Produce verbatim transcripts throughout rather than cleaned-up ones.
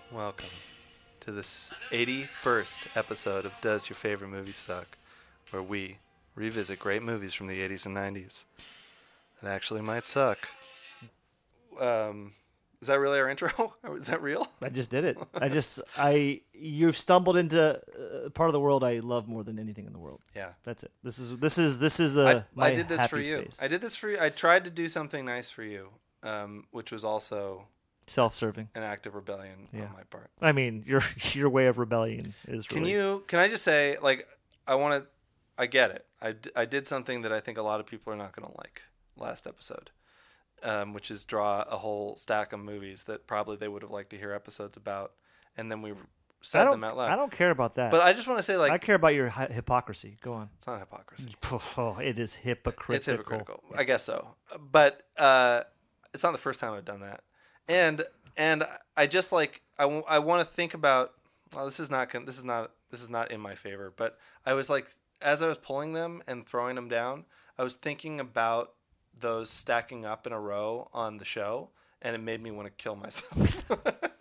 Welcome to this eighty-first episode of Does Your Favorite Movie Suck? Where we revisit great movies from the eighties and nineties that actually might suck. Um, is that really our intro? Is that real? I just did it. I just I you've stumbled into a part of the world I love more than anything in the world. Yeah. That's it. This is this is this is a I, my I did this happy for you. space. I did this for you. I tried to do something nice for you, um, which was also Self-serving. an act of rebellion Yeah. on my part. I mean, your your way of rebellion is Can really... you? Can I just say, like, I want to. I get it. I, d- I did something that I think a lot of people are not going to like last episode, um, which is draw a whole stack of movies that probably they would have liked to hear episodes about, and then we I said don't them out loud. I don't care about that. But I just want to say, like, I care about your hi- hypocrisy. Go on. it's not hypocrisy. Oh, it is hypocritical. It's hypocritical. I guess so. But uh, it's not the first time I've done that, and and I just like I, w- I want to think about. Well, this is not con- this is not this is not in my favor. But I was like, as I was pulling them and throwing them down, I was thinking about those stacking up in a row on the show, and it made me want to kill myself.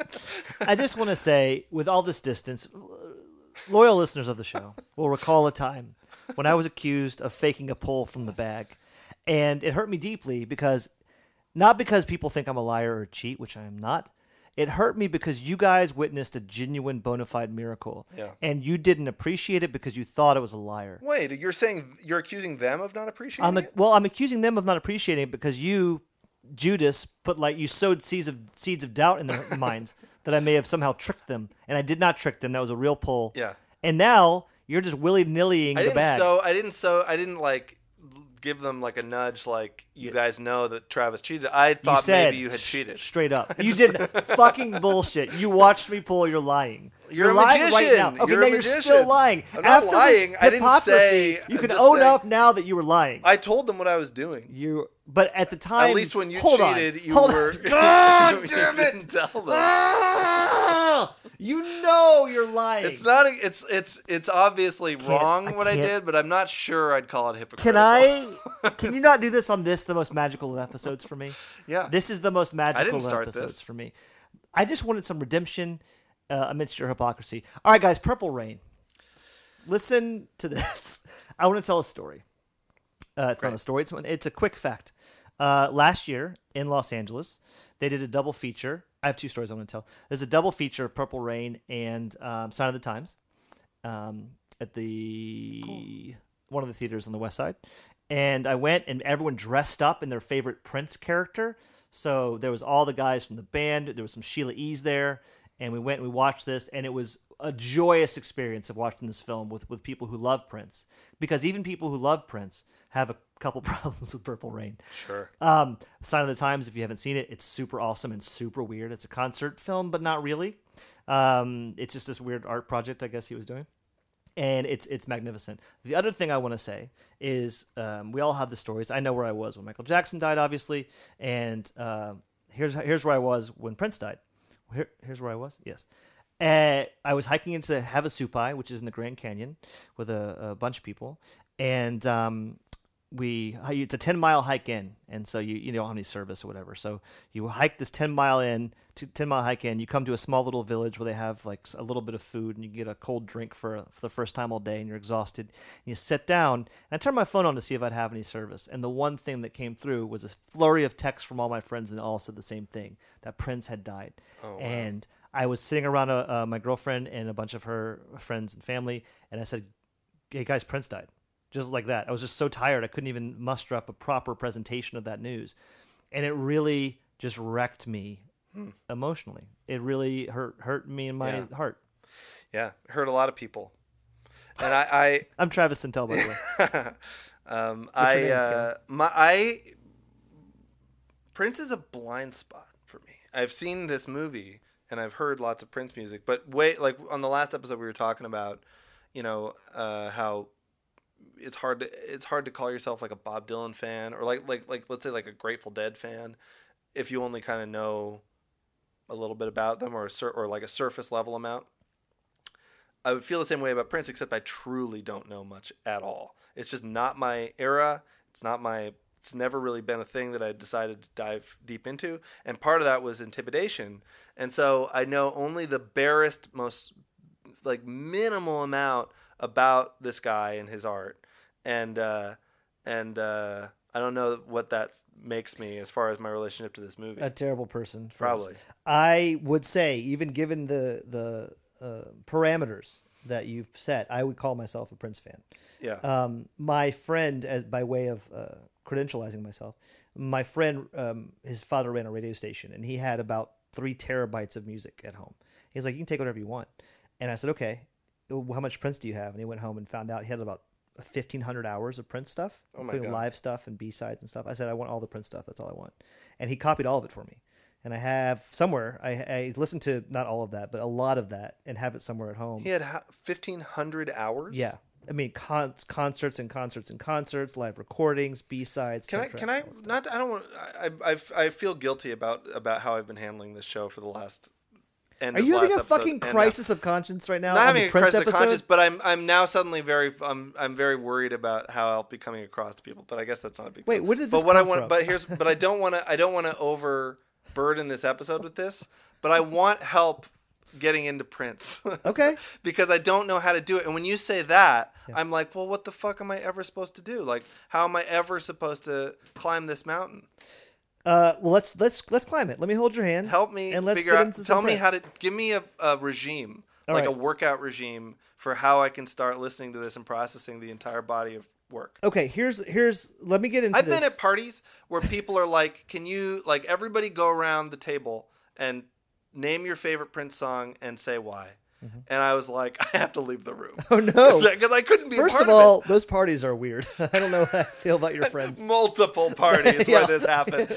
I just want to say, with all this distance, loyal listeners of the show will recall a time when I was accused of faking a pull from the bag. And it hurt me deeply because, not because people think I'm a liar or a cheat, which I am not. It hurt me because you guys witnessed a genuine bona fide miracle. Yeah. And you didn't appreciate it because you thought it was a liar. Wait, you're saying you're accusing them of not appreciating I'm a, it? well, I'm accusing them of not appreciating it because you, Judas, put like you sowed seeds of seeds of doubt in their minds that I may have somehow tricked them, and I did not trick them. That was a real pull. Yeah. And now you're just willy nillying I the didn't bag. so I didn't so I didn't like give them like a nudge like you guys know that Travis cheated. I you thought said maybe you had sh- cheated. straight up. You did fucking bullshit. You watched me pull. You're lying. You're a lying right magician. now. Okay, You're now a you're magician. still lying. I'm not After lying. This I didn't hypocrisy, say- You I'm can just own saying- up now that you were lying. I told them what I was doing. You, but at the time, At least when you hold cheated, on, you hold were. On. God you damn it! didn't tell them. Ah! You know you're lying. It's not. A, it's it's it's obviously wrong I what I can't- did, but I'm not sure I'd call it hypocritical. Can I? Can you not do this on this? The most magical of episodes for me. Yeah. This is the most magical didn't of start episodes this. for me. I just wanted some redemption uh, amidst your hypocrisy. All right, guys. Purple Rain. Listen to this. I want to tell a story. Uh, it's not Great. a story. It's, it's a quick fact. Uh, last year in Los Angeles, they did a double feature. I have two stories I want to tell. There's a double feature of Purple Rain and um, Sign of the Times um, at the Cool. one of the theaters on the west side. And I went, and everyone dressed up in their favorite Prince character. So there was all the guys from the band. There was some Sheila E's there. And we went and we watched this, and it was a joyous experience of watching this film with, with people who love Prince. Because even people who love Prince have a couple problems with Purple Rain. Sure. Um, Sign of the Times, if you haven't seen it, it's super awesome and super weird. It's a concert film, but not really. Um, it's just this weird art project, I guess he was doing. And it's it's magnificent. The other thing I want to say is um, we all have the stories. I know where I was when Michael Jackson died, obviously. And uh, here's here's where I was when Prince died. Here, here's where I was. Yes. Uh, I was hiking into Havasupai, which is in the Grand Canyon, with a, a bunch of people. And um, we it's a ten mile hike in, and so you you don't have any service or whatever. So you hike this ten mile in, to ten mile hike in. You come to a small little village where they have like a little bit of food, and you get a cold drink for for the first time all day, and you're exhausted. And you sit down, and I turned my phone on to see if I'd have any service. And the one thing that came through was a flurry of texts from all my friends, and all said the same thing: that Prince had died. Oh, wow. And I was sitting around a, uh, my girlfriend and a bunch of her friends and family, and I said, "Hey guys, Prince died." Just like that. I was just so tired I couldn't even muster up a proper presentation of that news. And it really just wrecked me Hmm. emotionally. It really hurt hurt me in my Yeah. heart. Yeah, it hurt a lot of people. And I, I'm Travis Sintel, by the way. I, um, What's your I, name, uh, my, I, Prince is a blind spot for me. I've seen this movie and I've heard lots of Prince music, but wait, like on the last episode we were talking about, you know, uh, how it's hard to it's hard to call yourself like a Bob Dylan fan or like like like let's say like a Grateful Dead fan if you only kind of know a little bit about them or a sur- or like a surface level amount. I would feel the same way about Prince, except I truly don't know much at all. It's just not my era. It's not my it's never really been a thing that I decided to dive deep into. And part of that was intimidation. And so I know only the barest, most like minimal amount about this guy and his art. And, uh, and, uh, I don't know what that makes me as far as my relationship to this movie. A terrible person. First. Probably. I would say, even given the, the, uh, parameters that you've set, I would call myself a Prince fan. Yeah. Um, my friend, as by way of uh, credentializing myself, my friend, um, his father ran a radio station, and he had about three terabytes of music at home. He's like, "You can take whatever you want," and I said, "Okay, how much Prince do you have?" And he went home and found out he had about fifteen hundred hours of Prince stuff, oh my including God. live stuff and B sides and stuff. I said, "I want all the Prince stuff. That's all I want," and he copied all of it for me. And I have somewhere, I, I listened to not all of that, but a lot of that, and have it somewhere at home. He had fifteen hundred hours? Yeah. I mean, con- concerts and concerts and concerts, live recordings, B-sides. Can I, can I, not, I don't want, I, I, I feel guilty about, about how I've been handling this show for the last end Are of you having last a episode. fucking And, crisis uh, of conscience right now? Not on having the a Prince crisis episode? of conscience, but I'm, I'm now suddenly very, I'm, I'm very worried about how I'll be coming across to people, but I guess that's not a big Wait, deal. where did this But what I come want, from? but here's, but I don't want to, I don't want to overburden this episode with this, but I want help getting into Prince. Okay. Because I don't know how to do it. And when you say that, Yeah. I'm like, well, what the fuck am I ever supposed to do? Like, how am I ever supposed to climb this mountain? Uh, well, let's let's let's climb it. Let me hold your hand. Help me and let's figure get out. into Tell some me how Prince. to give me a, a regime, All like a right. workout regime for how I can start listening to this and processing the entire body of work. Okay, here's here's. Let me get into I've this. been at parties where people are like, "Can you like everybody go around the table and name your favorite Prince song and say why?" Mm-hmm. And I was like, I have to leave the room. Oh no! Because I couldn't be First a part of all, of those parties are weird. I don't know how I feel about your it. friends. Multiple parties Yeah. where this happened.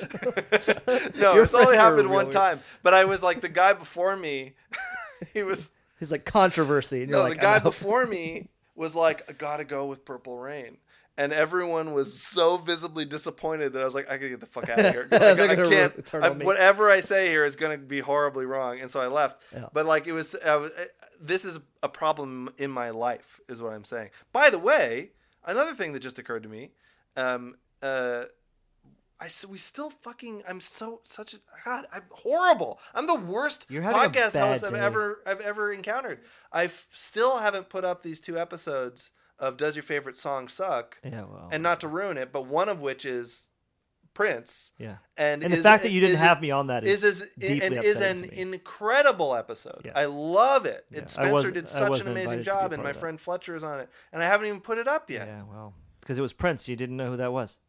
no, Your it's only friends are happened real one weird. time. But I was like the guy before me. He was He's like controversy, and you're no, like the guy I'm out. before me was like, I gotta go with Purple Rain. And everyone was so visibly disappointed that I was like, I gotta get the fuck out of here. I, They're I gonna can't. turn I, on me. whatever I say here is gonna be horribly wrong, and so I left. Yeah. But like, it was, I was. This is a problem in my life, is what I'm saying. By the way, another thing that just occurred to me, um, uh, I s- we still fucking. I'm so such a God. I'm horrible. I'm the worst You're having a podcast bad host I've day. ever I've ever encountered. I f- still haven't put up these two episodes of Does Your Favorite Song Suck? Yeah, well, And not to ruin it, but one of which is Prince. yeah. And, And the is- fact that you didn't is- have me on that is, is is deeply and is upsetting an to me. incredible episode. Yeah. I love it. Yeah, I It Spencer wasn't- did I such an wasn't amazing invited to be a job, part and my of that. friend Fletcher is on it, and I haven't even put it up yet. Yeah, well, because it was Prince. You didn't know who that was.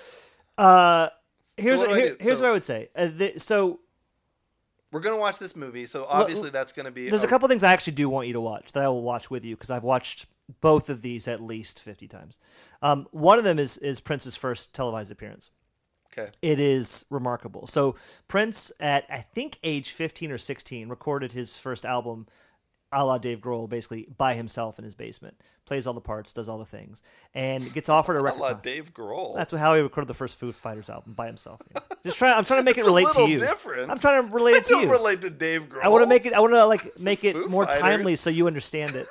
uh, here's what what, do I here- do? here's So- what I would say. Uh, the, so We're gonna watch this movie, so obviously that's gonna be. there's a couple things I actually do want you to watch that I will watch with you because I've watched both of these at least fifty times. Um, one of them is is Prince's first televised appearance. Okay. It is remarkable. So Prince, at I think age fifteen or sixteen, recorded his first album, a la Dave Grohl, basically by himself in his basement. Plays all the parts, does all the things, and gets offered a A record. la con- Dave Grohl. That's how he recorded the first Foo Fighters album by himself. you know. Just trying. I'm trying to make It's it a relate to little you. different. I'm trying to relate I it to don't you. relate to Dave Grohl. I want to make it. I want to like make it Foo more Fighters. timely so you understand it.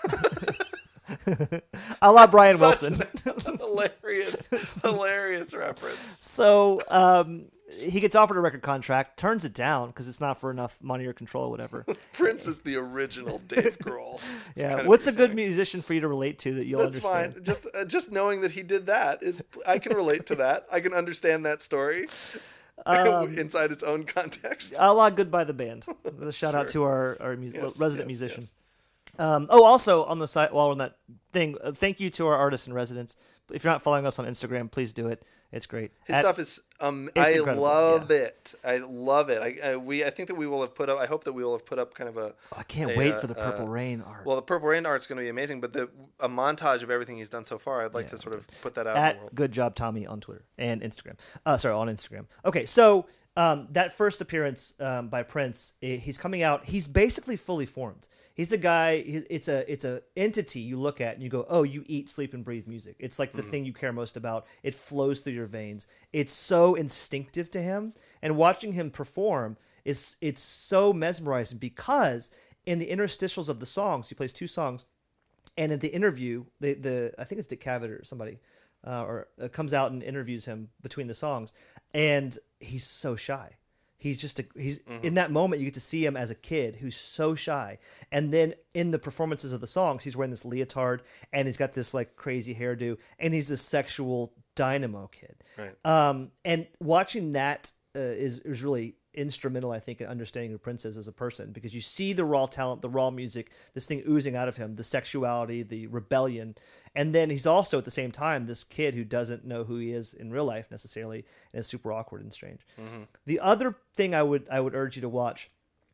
A la Brian Such Wilson. a hilarious, hilarious reference. So um, he gets offered a record contract, turns it down because it's not for enough money or control or whatever. Prince is the original Dave Grohl. It's Yeah. kind of What's a what good you're saying. musician for you to relate to that you'll That's understand? fine. Just uh, just knowing that he did that is I can relate to that. I can understand that story Um, inside its own context. A la Goodbye the Band. A shout out Sure. to our, our mus- Yes, resident yes, musician. yes. Um, oh, also on the site, while we're on that thing, uh, thank you to our artist in residence. If you're not following us on Instagram, please do it. It's great. His At- stuff is um It's I incredible, love it. I love it. I, I we I think that we will have put up I hope that we will have put up kind of a Oh, I can't a, wait uh, for the Purple uh, Rain art. well, the Purple Rain art's going to be amazing, but the a montage of everything he's done so far, I'd like Yeah, to sort of put that out in the At world. Good Job Tommy on Twitter and Instagram. Uh, sorry, on Instagram. Okay, so um, that first appearance um, by Prince, i- he's coming out. He's basically fully formed. He's a guy. he- It's a it's a entity you look at and you go, oh, you eat, sleep, and breathe music. It's like the thing you care most about. It flows through your veins. It's so instinctive to him, and watching him perform is it's so mesmerizing because in the interstitials of the songs, he plays two songs. And at the interview, the the I think it's Dick Cavett or somebody uh, or uh, comes out and interviews him between the songs, and he's so shy. He's just a, he's mm-hmm. in that moment you get to see him as a kid who's so shy, and then in the performances of the songs he's wearing this leotard and he's got this like crazy hairdo and he's this sexual dynamo kid. Right. Um, and watching that uh, is is really instrumental, I think, in understanding who Prince is as a person, because you see the raw talent, the raw music, this thing oozing out of him, the sexuality, the rebellion, and then he's also at the same time this kid who doesn't know who he is in real life necessarily and is super awkward and strange. Mm-hmm. The other thing I would I would urge you to watch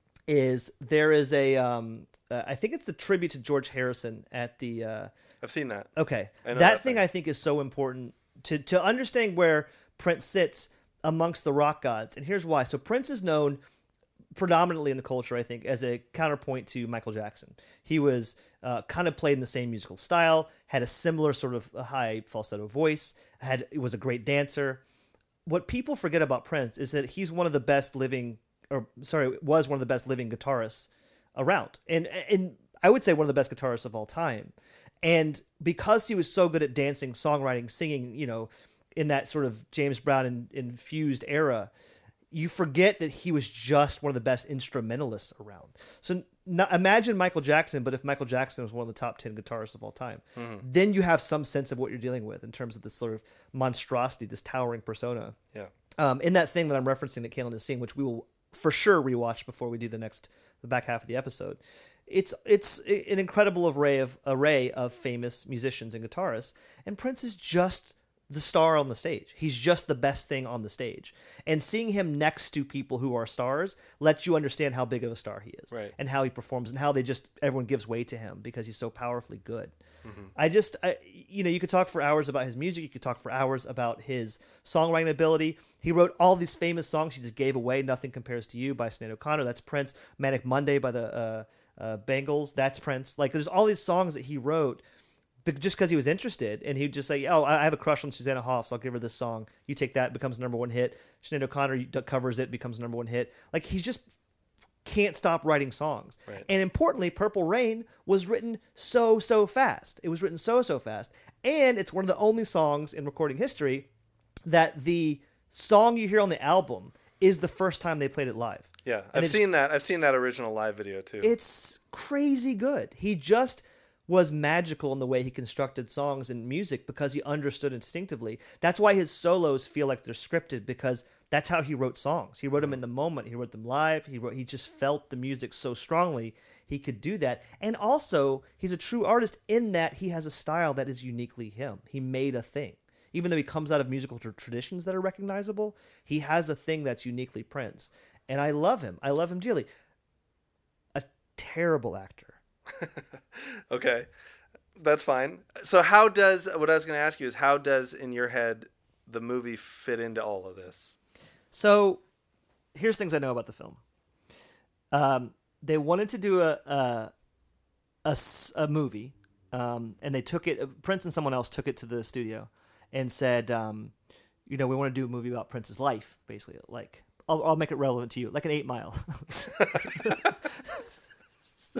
is there is a um, uh, I think it's the tribute to George Harrison at the uh, I've seen that. Okay, that, that thing, thing I think is so important to to understand where Prince sits amongst the rock gods. And here's why. So Prince is known predominantly in the culture, I think, as a counterpoint to Michael Jackson. He was uh, kind of played in the same musical style, had a similar sort of high falsetto voice, had was a great dancer. What people forget about Prince is that he's one of the best living, or sorry, was one of the best living guitarists around. And, and I would say one of the best guitarists of all time. And because he was so good at dancing, songwriting, singing, you know, in that sort of James Brown in, infused era, you forget that he was just one of the best instrumentalists around. So not, imagine Michael Jackson, but if Michael Jackson was one of the top ten guitarists of all time, mm-hmm. then you have some sense of what you're dealing with in terms of this sort of monstrosity, this towering persona. Yeah. Um, in that thing that I'm referencing that Kaylin is seeing, which we will for sure rewatch before we do the next, the back half of the episode. It's it's an incredible array of array of famous musicians and guitarists, and Prince is just the star on the stage. He's just the best thing on the stage. And seeing him next to people who are stars lets you understand how big of a star he is, right. and how he performs and how they just, everyone gives way to him because he's so powerfully good. Mm-hmm. I just, I, you know, you could talk for hours about his music. You could talk for hours about his songwriting ability. He wrote all these famous songs he just gave away. Nothing Compares to You by Sinead O'Connor. That's Prince. Manic Monday by the uh, uh, Bangles. That's Prince. Like, there's all these songs that he wrote just because he was interested, and he'd just say, oh, I have a crush on Susanna Hoffs, I'll give her this song. You take that, it becomes a number one hit. Sinead O'Connor covers it, becomes a number one hit. Like, he just can't stop writing songs. Right. And importantly, Purple Rain was written so, so fast. It was written so, so fast. And it's one of the only songs in recording history that the song you hear on the album is the first time they played it live. Yeah, I've seen that. I've seen that original live video, too. It's crazy good. He just was magical in the way he constructed songs and music because he understood instinctively. That's why his solos feel like they're scripted, because that's how he wrote songs. He wrote them in the moment. He wrote them live. He wrote, he just felt the music so strongly he could do that. And also, he's a true artist in that he has a style that is uniquely him. He made a thing. Even though he comes out of musical tr- traditions that are recognizable, he has a thing that's uniquely Prince. And I love him. I love him dearly. A terrible actor. Okay, that's fine. So how does, what I was going to ask you is, how does, in your head, the movie fit into all of this? So here's things I know about the film. Um, they wanted to do a a, a, a movie, um, and they took it, Prince and someone else took it to the studio and said, um, you know, we want to do a movie about Prince's life, basically. Like, I'll, I'll make it relevant to you, like an Eight Mile. So,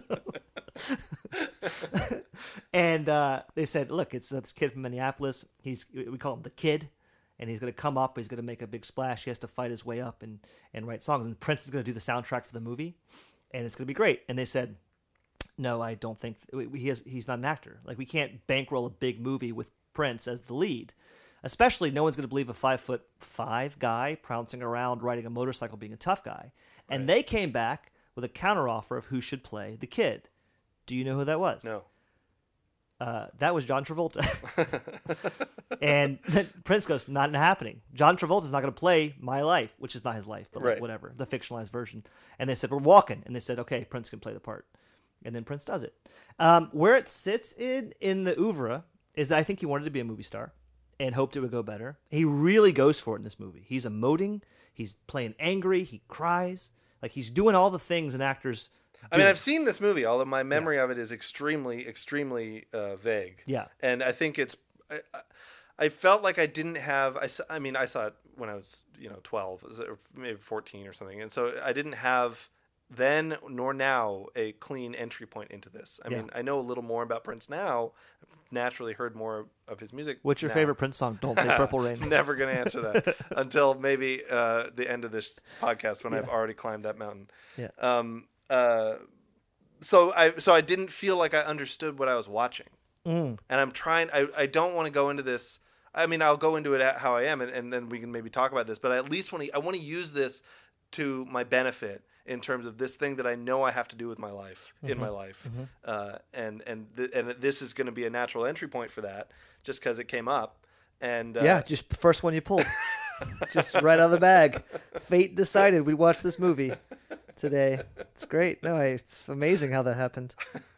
and uh, they said, look, it's this kid from Minneapolis. He's, we call him the Kid, and he's going to come up. He's going to make a big splash. He has to fight his way up and, and write songs. And Prince is going to do the soundtrack for the movie, and it's going to be great. And they said, no, I don't think he has, he's not an actor. Like, we can't bankroll a big movie with Prince as the lead. Especially, no one's going to believe a five foot five guy pouncing around riding a motorcycle being a tough guy. And right. They came back with a counteroffer of who should play the Kid. Do you know who that was? No. Uh, that was John Travolta. And then Prince goes, not happening. John Travolta's not going to play my life, which is not his life, but like right. whatever, the fictionalized version. And they said, we're walking. And they said, okay, Prince can play the part. And then Prince does it. Um, where it sits in, in the oeuvre is I think he wanted to be a movie star and hoped it would go better. He really goes for it in this movie. He's emoting. He's playing angry. He cries. Like, he's doing all the things an actor's do. I mean, I've seen this movie, although my memory yeah. of it is extremely, extremely uh, vague. Yeah. And I think it's, I, I felt like I didn't have, I, I mean, I saw it when I was, you know, twelve, or maybe fourteen or something. And so I didn't have then nor now a clean entry point into this. I Yeah. mean, I know a little more about Prince now. I've naturally heard more of his music. What's your now. favorite Prince song? Don't say Purple Rain. Never going to answer that until maybe uh, the end of this podcast when Yeah. I've already climbed that mountain. Yeah. Um. Uh. So I so I didn't feel like I understood what I was watching, Mm. and I'm trying. I I don't want to go into this. I mean, I'll go into it at how I am, and, and then we can maybe talk about this. But I at least want to. I want to use this to my benefit in terms of this thing that I know I have to do with my life in my life, Mhm. uh, and and th- and this is going to be a natural entry point for that, just because it came up. And uh, Yeah, just first one you pulled. Just right out of the bag. Fate decided we watch this movie today. It's great. No, I, it's amazing how that happened.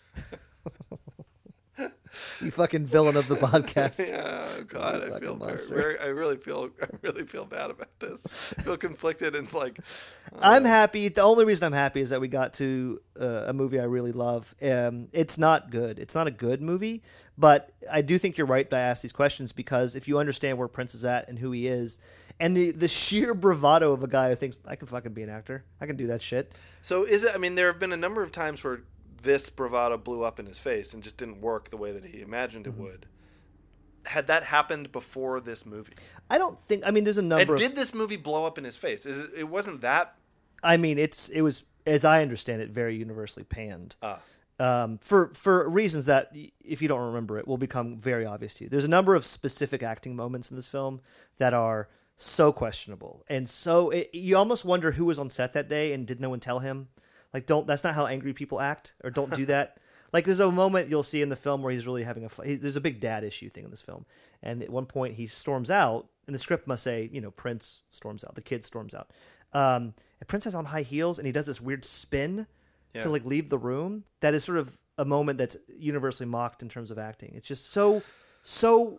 You fucking villain of the podcast. Yeah, oh God, You I fucking feel very, monster. very, I really feel, I really feel bad about this. I feel conflicted and like. uh, I'm happy. The only reason I'm happy is that we got to uh, a movie I really love. Um, it's not good. It's not a good movie, but I do think you're right to ask these questions because if you understand where Prince is at and who he is, and the, the sheer bravado of a guy who thinks, I can fucking be an actor. I can do that shit. So is it? I mean, there have been a number of times where this bravado blew up in his face and just didn't work the way that he imagined it Mm-hmm. would. Had that happened before this movie? I don't think, I mean, there's a number And of... did this movie blow up in his face? Is it, it wasn't that. I mean, it's it was, as I understand it, very universally panned. Uh, Um, for for reasons that, y- if you don't remember it, will become very obvious to you. There's a number of specific acting moments in this film that are so questionable, and so it, you almost wonder who was on set that day and did no one tell him. Like, don't that's not how angry people act, or don't do that. Like, there's a moment you'll see in the film where he's really having a fight. There's a big dad issue thing in this film, and at one point he storms out, and the script must say, you know, Prince storms out, the kid storms out. Um, and Prince has on high heels, and he does this weird spin Yeah. to like leave the room. That is sort of a moment that's universally mocked in terms of acting. It's just so so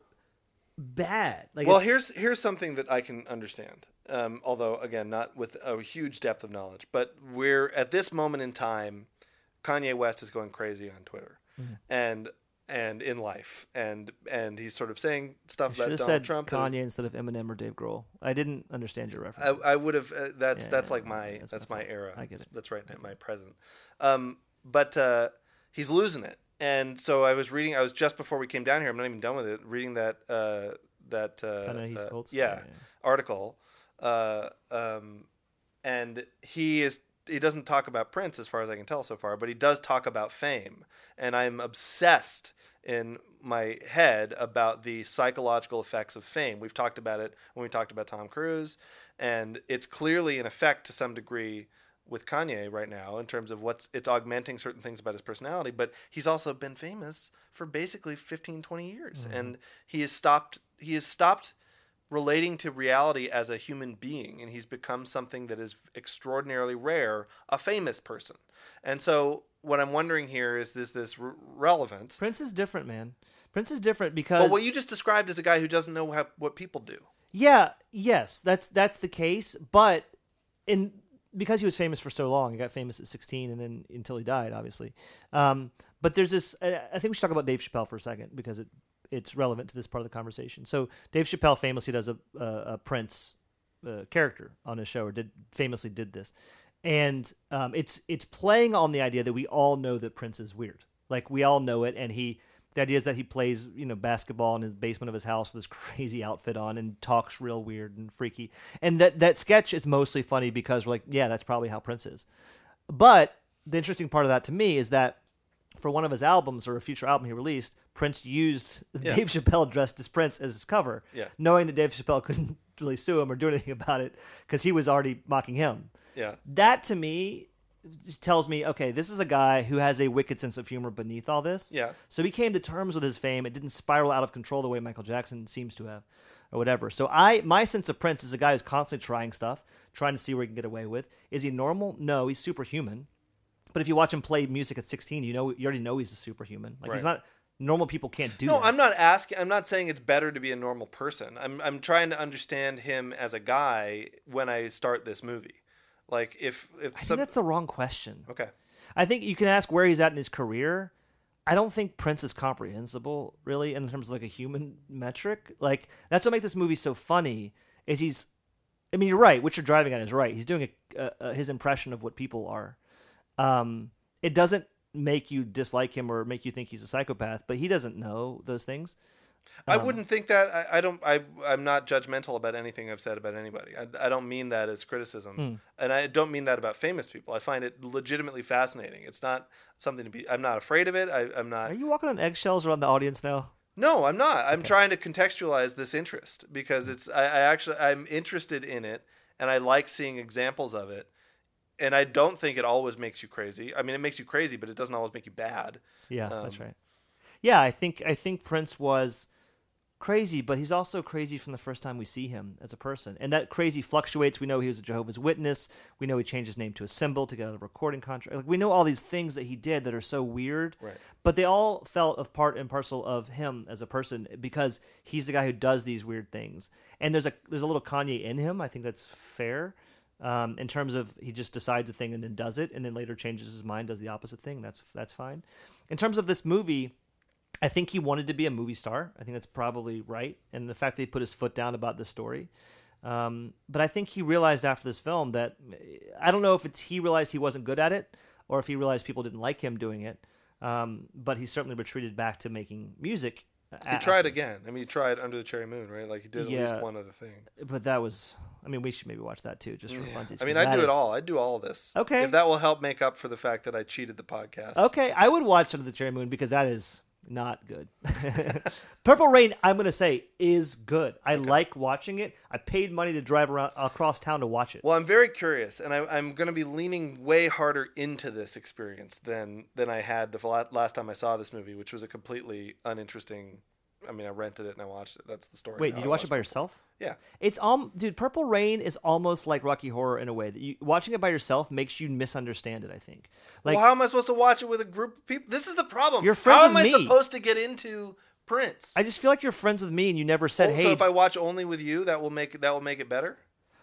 bad. Like, well, it's- here's here's something that I can understand. Um, although again, not with a huge depth of knowledge, but we're at this moment in time, Kanye West is going crazy on Twitter, Mm-hmm. and and in life, and and he's sort of saying stuff I should about have Donald said Trump. that- Kanye instead of Eminem or Dave Grohl. I didn't understand your reference. I, I would have. Uh, that's Yeah, that's yeah, like my that's that's, my my, fault. era. I get it. That's right now, my present. Um, but uh, he's losing it, and so I was reading. I was just before we came down here. I'm not even done with it. Reading that uh, that uh, Ta-Nehisi uh, Coates? yeah, Yeah, yeah. article, uh, um, and he is. He doesn't talk about Prince as far as I can tell so far, but he does talk about fame, and I'm obsessed in my head about the psychological effects of fame. We've talked about it when we talked about Tom Cruise, and it's clearly an effect to some degree with Kanye right now in terms of what's it's augmenting certain things about his personality, but he's also been famous for basically fifteen, twenty years, Mm-hmm. and he has stopped he has stopped relating to reality as a human being, and he's become something that is extraordinarily rare, a famous person. And so what I'm wondering here is, is this r- relevant? Prince is different, man. Prince is different because But what you just described is a guy who doesn't know how, what people do. yeah, yes, that's that's the case. But in because he was famous for so long, he got famous at sixteen, and then until he died, obviously. Um, but there's this. I I think we should talk about Dave Chappelle for a second because it it's relevant to this part of the conversation. So Dave Chappelle famously does a a, a Prince uh, character on his show, or did famously did this, and um, it's it's playing on the idea that we all know that Prince is weird. Like, we all know it, and he. The idea is that he plays, you know, basketball in the basement of his house with this crazy outfit on and talks real weird and freaky. And that, that sketch is mostly funny because we're like, yeah, that's probably how Prince is. But the interesting part of that to me is that for one of his albums or a future album he released, Prince used Yeah. Dave Chappelle dressed as Prince as his cover, Yeah. knowing that Dave Chappelle couldn't really sue him or do anything about it because he was already mocking him. Yeah. That to me tells me, okay, this is a guy who has a wicked sense of humor beneath all this. Yeah. So he came to terms with his fame. It didn't spiral out of control the way Michael Jackson seems to have, or whatever. So I, my sense of Prince is a guy who's constantly trying stuff, trying to see where he can get away with. Is he normal? No, he's superhuman. But if you watch him play music at sixteen, you know, you already know he's a superhuman. Like, he's Right. not normal. People can't do No, that. I'm not asking. I'm not saying it's better to be a normal person. I'm I'm trying to understand him as a guy when I start this movie. Like, if if I some, think that's the wrong question. okay. I think you can ask where he's at in his career. I don't think Prince is comprehensible, really, in terms of like a human metric. Like, that's what makes this movie so funny. Is he's, I mean, you're right. What you're driving at is right. He's doing a, a, a, his impression of what people are. Um, it doesn't make you dislike him or make you think he's a psychopath, but he doesn't know those things. I Um, wouldn't think that. I, I don't. I. I'm not judgmental about anything I've said about anybody. I, I don't mean that as criticism, Hmm. and I don't mean that about famous people. I find it legitimately fascinating. It's not something to be. I'm not afraid of it. I, I'm not. Are you walking on eggshells around the audience now? No, I'm not. I'm Okay. trying to contextualize this interest because it's. I, I actually. I'm interested in it, and I like seeing examples of it. And I don't think it always makes you crazy. I mean, it makes you crazy, but it doesn't always make you bad. Yeah, Um, that's right. Yeah, I think I think Prince was crazy, but he's also crazy from the first time we see him as a person. And that crazy fluctuates. We know he was a Jehovah's Witness. We know he changed his name to a symbol to get out of a recording contract. Like we know all these things that he did that are so weird. Right. But they all felt of part and parcel of him as a person because he's the guy who does these weird things. And there's a there's a little Kanye in him. I think that's fair. Um, in terms of he just decides a thing and then does it, and then later changes his mind, does the opposite thing. That's that's fine. In terms of this movie, I think he wanted to be a movie star. I think that's probably right. And the fact that he put his foot down about this story. Um, but I think he realized after this film that, I don't know if it's he realized he wasn't good at it or if he realized people didn't like him doing it. Um, but he certainly retreated back to making music. He tried again. I mean, he tried Under the Cherry Moon, right? Like he did at Yeah. least one other thing. But that was, I mean, we should maybe watch that too, just for Yeah. funsies. I mean, 'cause I'd that do it is- all. I'd do all of this. Okay. If that will help make up for the fact that I cheated the podcast. Okay, I would watch Under the Cherry Moon because that is not good. Purple Rain, I'm going to say, is good. I like watching it. I paid money to drive around across town to watch it. Well, I'm very curious, and I, I'm going to be leaning way harder into this experience than than I had the la- last time I saw this movie, which was a completely uninteresting. I mean, I rented it and I watched it. That's the story. Wait, how did I you watch watched it by yourself? Yeah. It's um, dude. Purple Rain is almost like Rocky Horror in a way that you watching it by yourself makes you misunderstand it. I think. Like, well, how am I supposed to watch it with a group of people? This is the problem. You're friends how with am I me. supposed to get into Prince? I just feel like you're friends with me, and you never said, Oh, "Hey." so if I watch only with you, that will make that will make it better.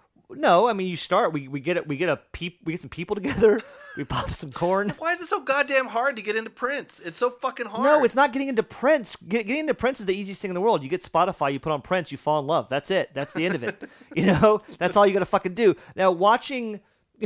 No, I mean you start. We we get it. We get a peep. We get some people together. We pop some corn. Why is it so goddamn hard to get into Prince? It's so fucking hard. No, it's not getting into Prince. Get, getting into Prince is the easiest thing in the world. You get Spotify, you put on Prince, you fall in love. That's it. That's the end of it. You know, that's all you got to fucking do. Now, watching,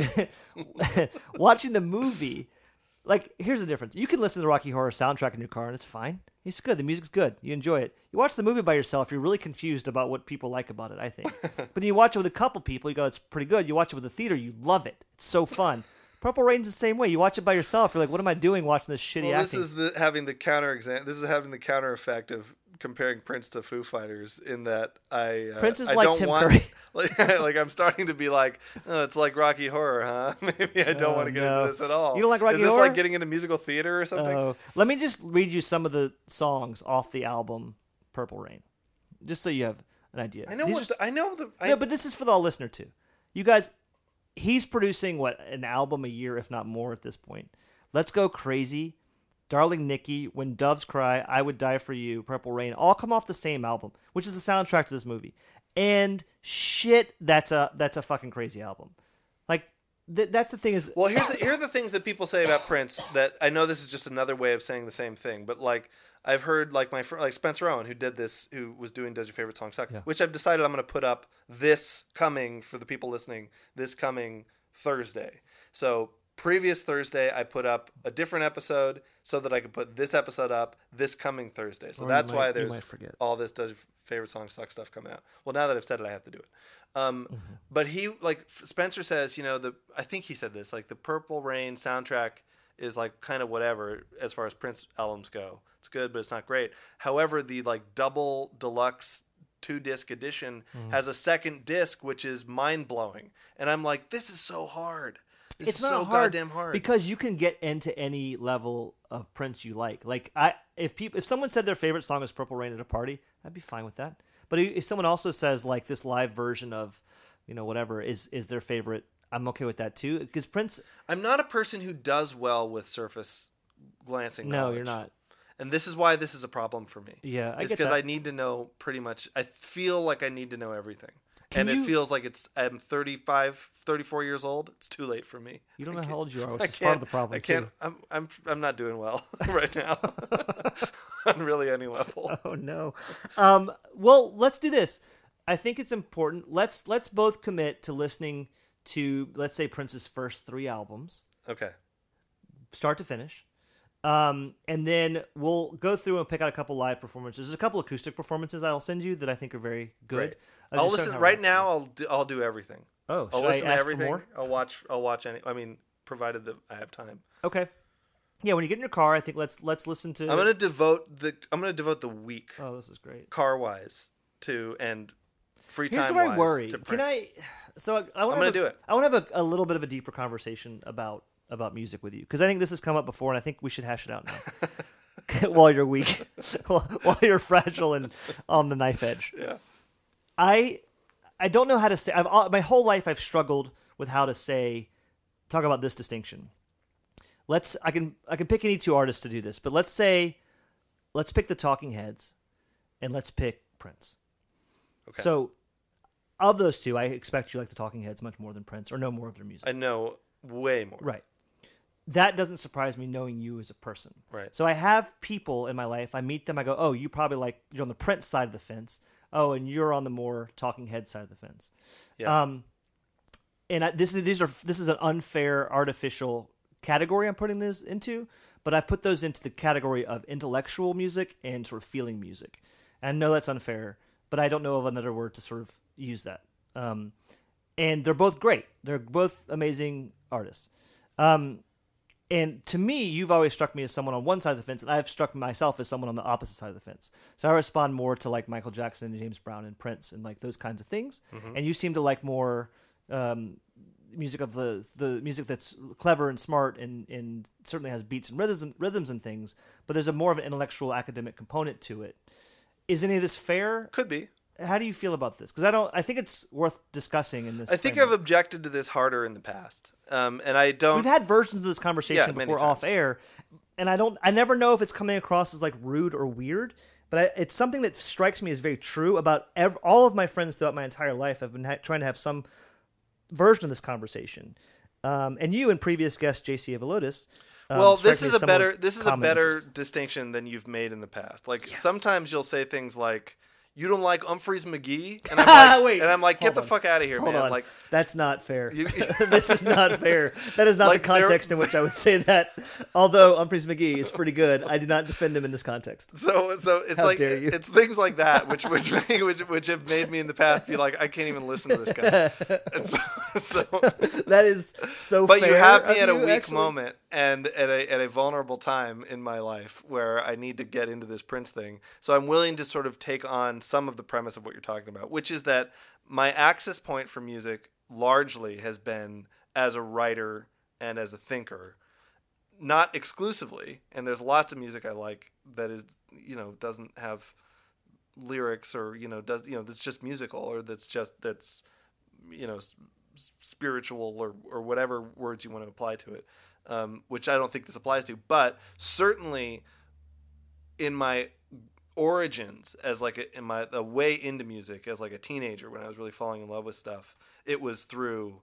watching the movie, like here's the difference. You can listen to the Rocky Horror soundtrack in your car, and it's fine. It's good. The music's good. You enjoy it. You watch the movie by yourself, you're really confused about what people like about it, I think. But then you watch it with a couple people, you go, it's pretty good. You watch it with the theater, you love it. It's so fun. Purple Rain's the same way. You watch it by yourself, you're like, what am I doing watching this shitty well, this acting? is the having the counter exam. This is having the counter effect of comparing Prince to Foo Fighters in that I uh, Prince is I like don't Tim want, Curry. like, like I'm starting to be like, oh, it's like Rocky Horror, huh? Maybe I don't Oh, want to get no. into this at all. You don't like Rocky Is this Horror? like getting into musical theater or something? Oh, let me just read you some of the songs off the album Purple Rain, just so you have an idea. I know These what are the, I know the. I, No, but this is for the listener too. You guys, he's producing what an album a year, if not more, at this point. Let's Go Crazy, Darling Nikki, When Doves Cry, I Would Die for You, Purple Rain, all come off the same album, which is the soundtrack to this movie. And shit, that's a that's a fucking crazy album. Like th- that's the thing is. Well, here's the, here are the things that people say about Prince that I know this is just another way of saying the same thing, but like I've heard like my friend like Spencer Owen who did this, who was doing Does Your Favorite Song Suck, Yeah. which I've decided I'm going to put up this coming for the people listening this coming Thursday. So previous Thursday I put up a different episode so that I could put this episode up this coming Thursday. So Or you that's might- why you there's might forget. all this Does Your Favorite Song Suck stuff coming out. Well, now that I've said it, I have to do it. Um, Mm-hmm. But he like Spencer says, you know, the I think he said this, like the Purple Rain soundtrack is like kind of whatever as far as Prince albums go. It's good, but it's not great. However, the like double deluxe two disc edition Mm-hmm. has a second disc which is mind blowing, and I'm like, this is so hard. This It's is not so hard goddamn hard. because you can get into any level of Prince you like. Like I, if people, if someone said their favorite song is Purple Rain at a party, I'd be fine with that. But if someone also says like this live version of, you know, whatever is is their favorite, I'm okay with that too. Because Prince, I'm not a person who does well with surface glancing. no, knowledge. you're not. And this is why this is a problem for me. Yeah, I it's get because that. I need to know pretty much. I feel like I need to know everything, Can and you- it feels like it's. I'm thirty-five, thirty-four years old. It's too late for me. You don't I know can't- how old you are, which I is can't, part of the problem I can't. too. I'm. I'm. I'm not doing well right now on really any level. Oh no. Um, well, let's do this. I think it's important. Let's let's both commit to listening to, let's say, Prince's first three albums. Okay. start to finish. Um, and then we'll go through and pick out a couple live performances. There's a couple acoustic performances I'll send you that I think are very good. Great. Uh, I'll just showing listen how right rough now. it is. I'll do, I'll do everything. Oh, I'll should listen I to ask for everything. more? I'll watch. I'll watch any. I mean, provided that I have time. Okay. Yeah, when you get in your car, I think let's let's listen to. I'm gonna devote the. I'm gonna devote the week. Oh, this is great. Car wise to and free Here's time what I wise worry. to Can Prince. I? So I, I want I'm gonna to do it. I want to have a, a little bit of a deeper conversation about about music with you because I think this has come up before, and I think we should hash it out now. While you're weak, while, while you're fragile and on the knife edge. Yeah. I I don't know how to say. I've all, my whole life I've struggled with how to say talk about this distinction. Let's I can I can pick any two artists to do this, but let's say let's pick the Talking Heads and let's pick Prince. Okay. So of those two, I expect you like the Talking Heads much more than Prince or know more of their music. I know way more. Right. That doesn't surprise me knowing you as a person. Right. So I have people in my life, I meet them, I go, oh, you probably like, you're on the Prince side of the fence. Oh, and you're on the more Talking Head side of the fence. Yeah. Um, and I, this is these are this is an unfair, artificial category I'm putting this into, but I put those into the category of intellectual music and sort of feeling music. And I know that's unfair, but I don't know of another word to sort of use that. Um, and they're both great. They're both amazing artists. Um, and to me, you've always struck me as someone on one side of the fence, and I've struck myself as someone on the opposite side of the fence. So I respond more to like Michael Jackson and James Brown and Prince and like those kinds of things. Mm-hmm. And you seem to like more um, music of the the music that's clever and smart and, and certainly has beats and rhythms rhythms and things. But there's a more of an intellectual academic component to it. Is any of this fair? Could be. How do you feel about this? Because I don't. I think it's worth discussing in this. I think framework. I've objected to this harder in the past, um, and I don't. We've had versions of this conversation Yeah, many before times. off air, and I don't. I never know if it's coming across as like rude or weird, but I, it's something that strikes me as very true about ev- all of my friends throughout my entire life. I've been ha- trying to have some version of this conversation, um, and you and previous guest J C Avalotis. Um, well, strike this me is as a someone better with this is a common better interests. distinction than you've made in the past. Like Yes. sometimes you'll say things like, "You don't like Humphreys McGee," and I'm like, Wait, and I'm like, "Get hold the on. fuck out of here, Hold man!" on. Like, That's not fair. You- This is not fair. That is not Like, the there- context in which I would say that. Although Humphreys McGee is pretty good, I did not defend him in this context. so so it's How like dare you. it's things like that which which which which have made me in the past be like, I can't even listen to this guy. And so, so That is so but fair. you have me of at a you, weak actually. moment and at a at a vulnerable time in my life where I need to get into this Prince thing. So I'm willing to sort of take on some of the premise of what you're talking about, which is that my access point for music largely has been as a writer and as a thinker, not exclusively. And there's lots of music I like that is, you know, doesn't have lyrics or, you know, does, you know, that's just musical or that's just, that's, you know, s- spiritual or, or whatever words you want to apply to it. Um, which I don't think this applies to, but certainly in my origins as like a, in my the way into music as like a teenager when I was really falling in love with stuff, it was through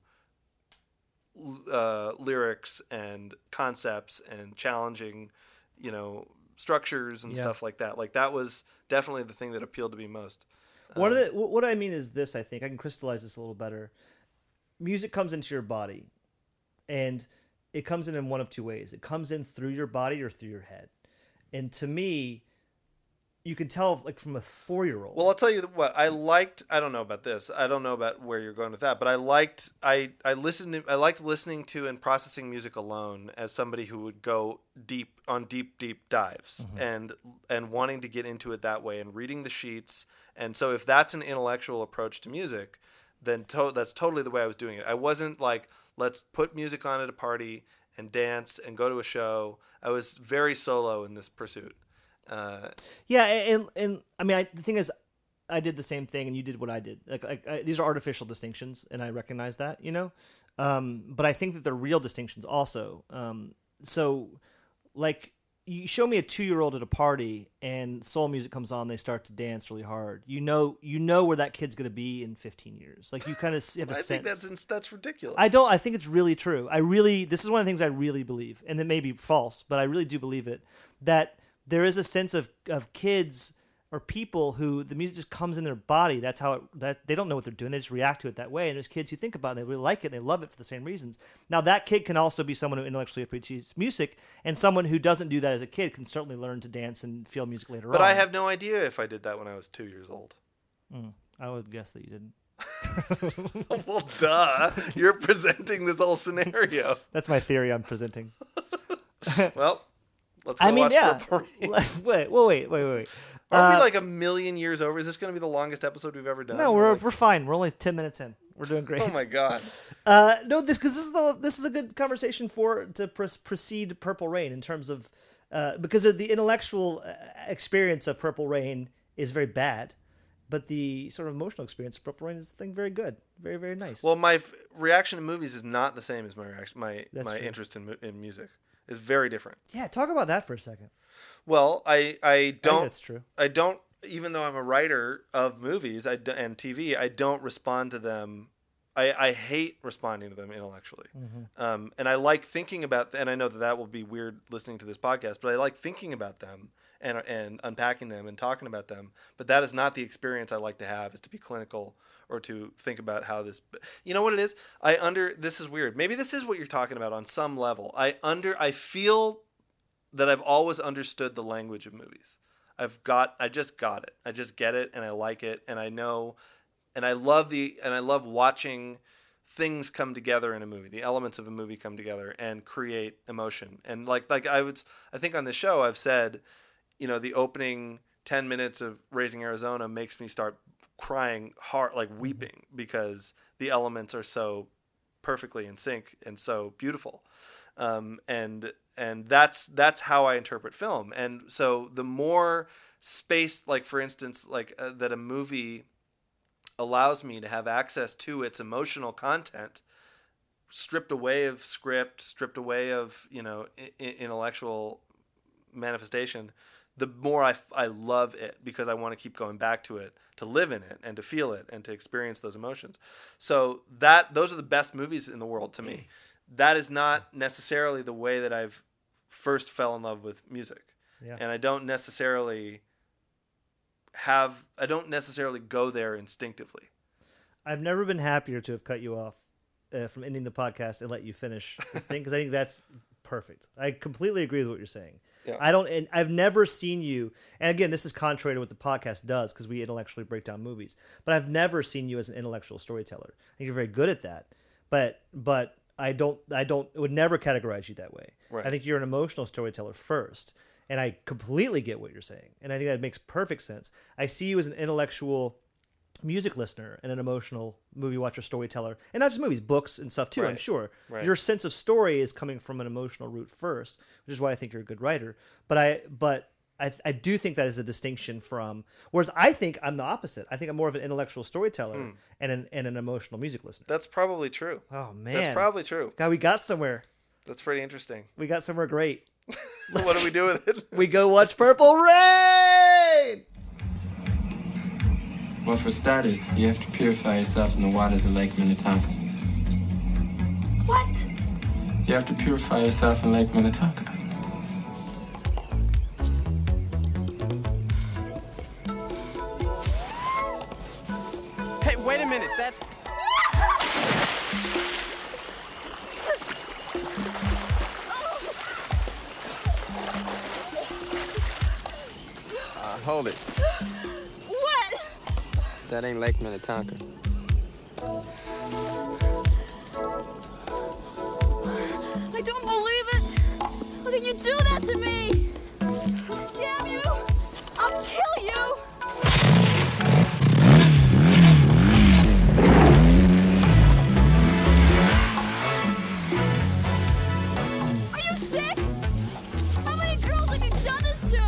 uh, lyrics and concepts and challenging, you know, structures and Yeah. stuff like that. Like that was definitely the thing that appealed to me most. One Um, of the, what I mean is this, I think, I can crystallize this a little better. Music comes into your body, and it comes in in one of two ways. It comes in through your body or through your head. And to me, you can tell like from a four-year-old. Well, I'll tell you what I liked. I don't know about this. I don't know about where you're going with that, but I liked. I I listened. To, I liked listening to and processing music alone as somebody who would go deep on deep, deep dives Mm-hmm. and and wanting to get into it that way and reading the sheets. And so, if that's an intellectual approach to music, then to, that's totally the way I was doing it. I wasn't like, let's put music on at a party and dance and go to a show. I was very solo in this pursuit. Uh, Yeah, and and I mean, I, the thing is, I did the same thing, and you did what I did. Like, like I, these are artificial distinctions, and I recognize that, you know. Um, but I think that they're real distinctions also. Um, so, like, you show me a two-year-old at a party, and soul music comes on, they start to dance really hard. You know, you know where that kid's going to be in fifteen years. Like, you kind of have a I sense. think that's ins- that's ridiculous. I don't. I think it's really true. I really. This is one of the things I really believe, and it may be false, but I really do believe it. That there is a sense of of kids or people who the music just comes in their body. That's how it, that they don't know what they're doing. They just react to it that way. And there's kids who think about it, and they really like it, and they love it for the same reasons. Now, that kid can also be someone who intellectually appreciates music, and someone who doesn't do that as a kid can certainly learn to dance and feel music later But on. I have no idea if I did that when I was two years old. Mm, I would guess that you didn't. Well, duh. You're presenting this whole scenario. That's my theory I'm presenting. Well, let's go I mean, watch yeah. Purple Rain. wait, wait, wait, wait, wait. Are Uh, we like a million years over? Is this going to be the longest episode we've ever done? No, we're Like- we're fine. We're only ten minutes in. We're doing great. Oh my god. Uh, no, this because this is the this is a good conversation for to pre- precede Purple Rain in terms of uh, because of the intellectual uh, experience of Purple Rain is very bad, but the sort of emotional experience of Purple Rain is thing very good, very very nice. Well, my f- reaction to movies is not the same as my reaction. My That's my true. interest in mu- in music is very different. yeah, talk about that for a second. Well, I I I think don't that's true. I don't even though I'm a writer of movies I d- and T V, I don't respond to them. I, I hate responding to them intellectually. Mm-hmm. Um, and I like thinking about, and I know that that will be weird listening to this podcast, but I like thinking about them and and unpacking them and talking about them. But that is not the experience I like to have, is to be clinical or to think about how this, you know what it is? I under, this is weird. Maybe this is what you're talking about on some level. I under, I feel that I've always understood the language of movies. I've got, I just got it. I just get it and I like it. And I know, and I love the, and I love watching things come together in a movie. The elements of a movie come together and create emotion. And like, like I would, I think on this show I've said, you know, the opening ten minutes of Raising Arizona makes me start crying hard, like weeping, because the elements are so perfectly in sync and so beautiful. Um, and, and that's, that's how I interpret film. And so the more space, like for instance, like uh, that a movie allows me to have access to its emotional content, stripped away of script, stripped away of, you know, I- intellectual manifestation, the more I, I love it, because I want to keep going back to it, to live in it and to feel it and to experience those emotions. So that, those are the best movies in the world to me. That is not necessarily the way that I've first fell in love with music. Yeah. And I don't necessarily have, I don't necessarily go there instinctively. I've never been happier to have cut you off uh, from ending the podcast and let you finish this thing, because I think that's perfect. I completely agree with what you're saying. Yeah. I don't, and I've never seen you. And again, this is contrary to what the podcast does, because we intellectually break down movies. But I've never seen you as an intellectual storyteller. I think you're very good at that. But but I don't I don't would never categorize you that way. Right. I think you're an emotional storyteller first. And I completely get what you're saying. And I think that makes perfect sense. I see you as an intellectual music listener and an emotional movie watcher, storyteller, and not just movies, books and stuff too. I'm Right. sure Right. your sense of story is coming from an emotional root first, which is why I think you're a good writer. But I, but I, I do think that is a distinction from. Whereas I think I'm the opposite. I think I'm more of an intellectual storyteller Hmm. and an and an emotional music listener. That's probably true. Oh man, That's probably true. God, we got somewhere. That's pretty interesting. We got somewhere great. What do we do with it? We go watch Purple Rain. Well, for starters, you have to purify yourself in the waters of Lake Minnetonka. What? You have to purify yourself in Lake Minnetonka. Hey, wait a minute. That's. Uh, hold it. What? That ain't Lake Minnetonka. I don't believe it. How can you do that to me? Damn you! I'll kill you! Are you sick? How many girls have you done this to?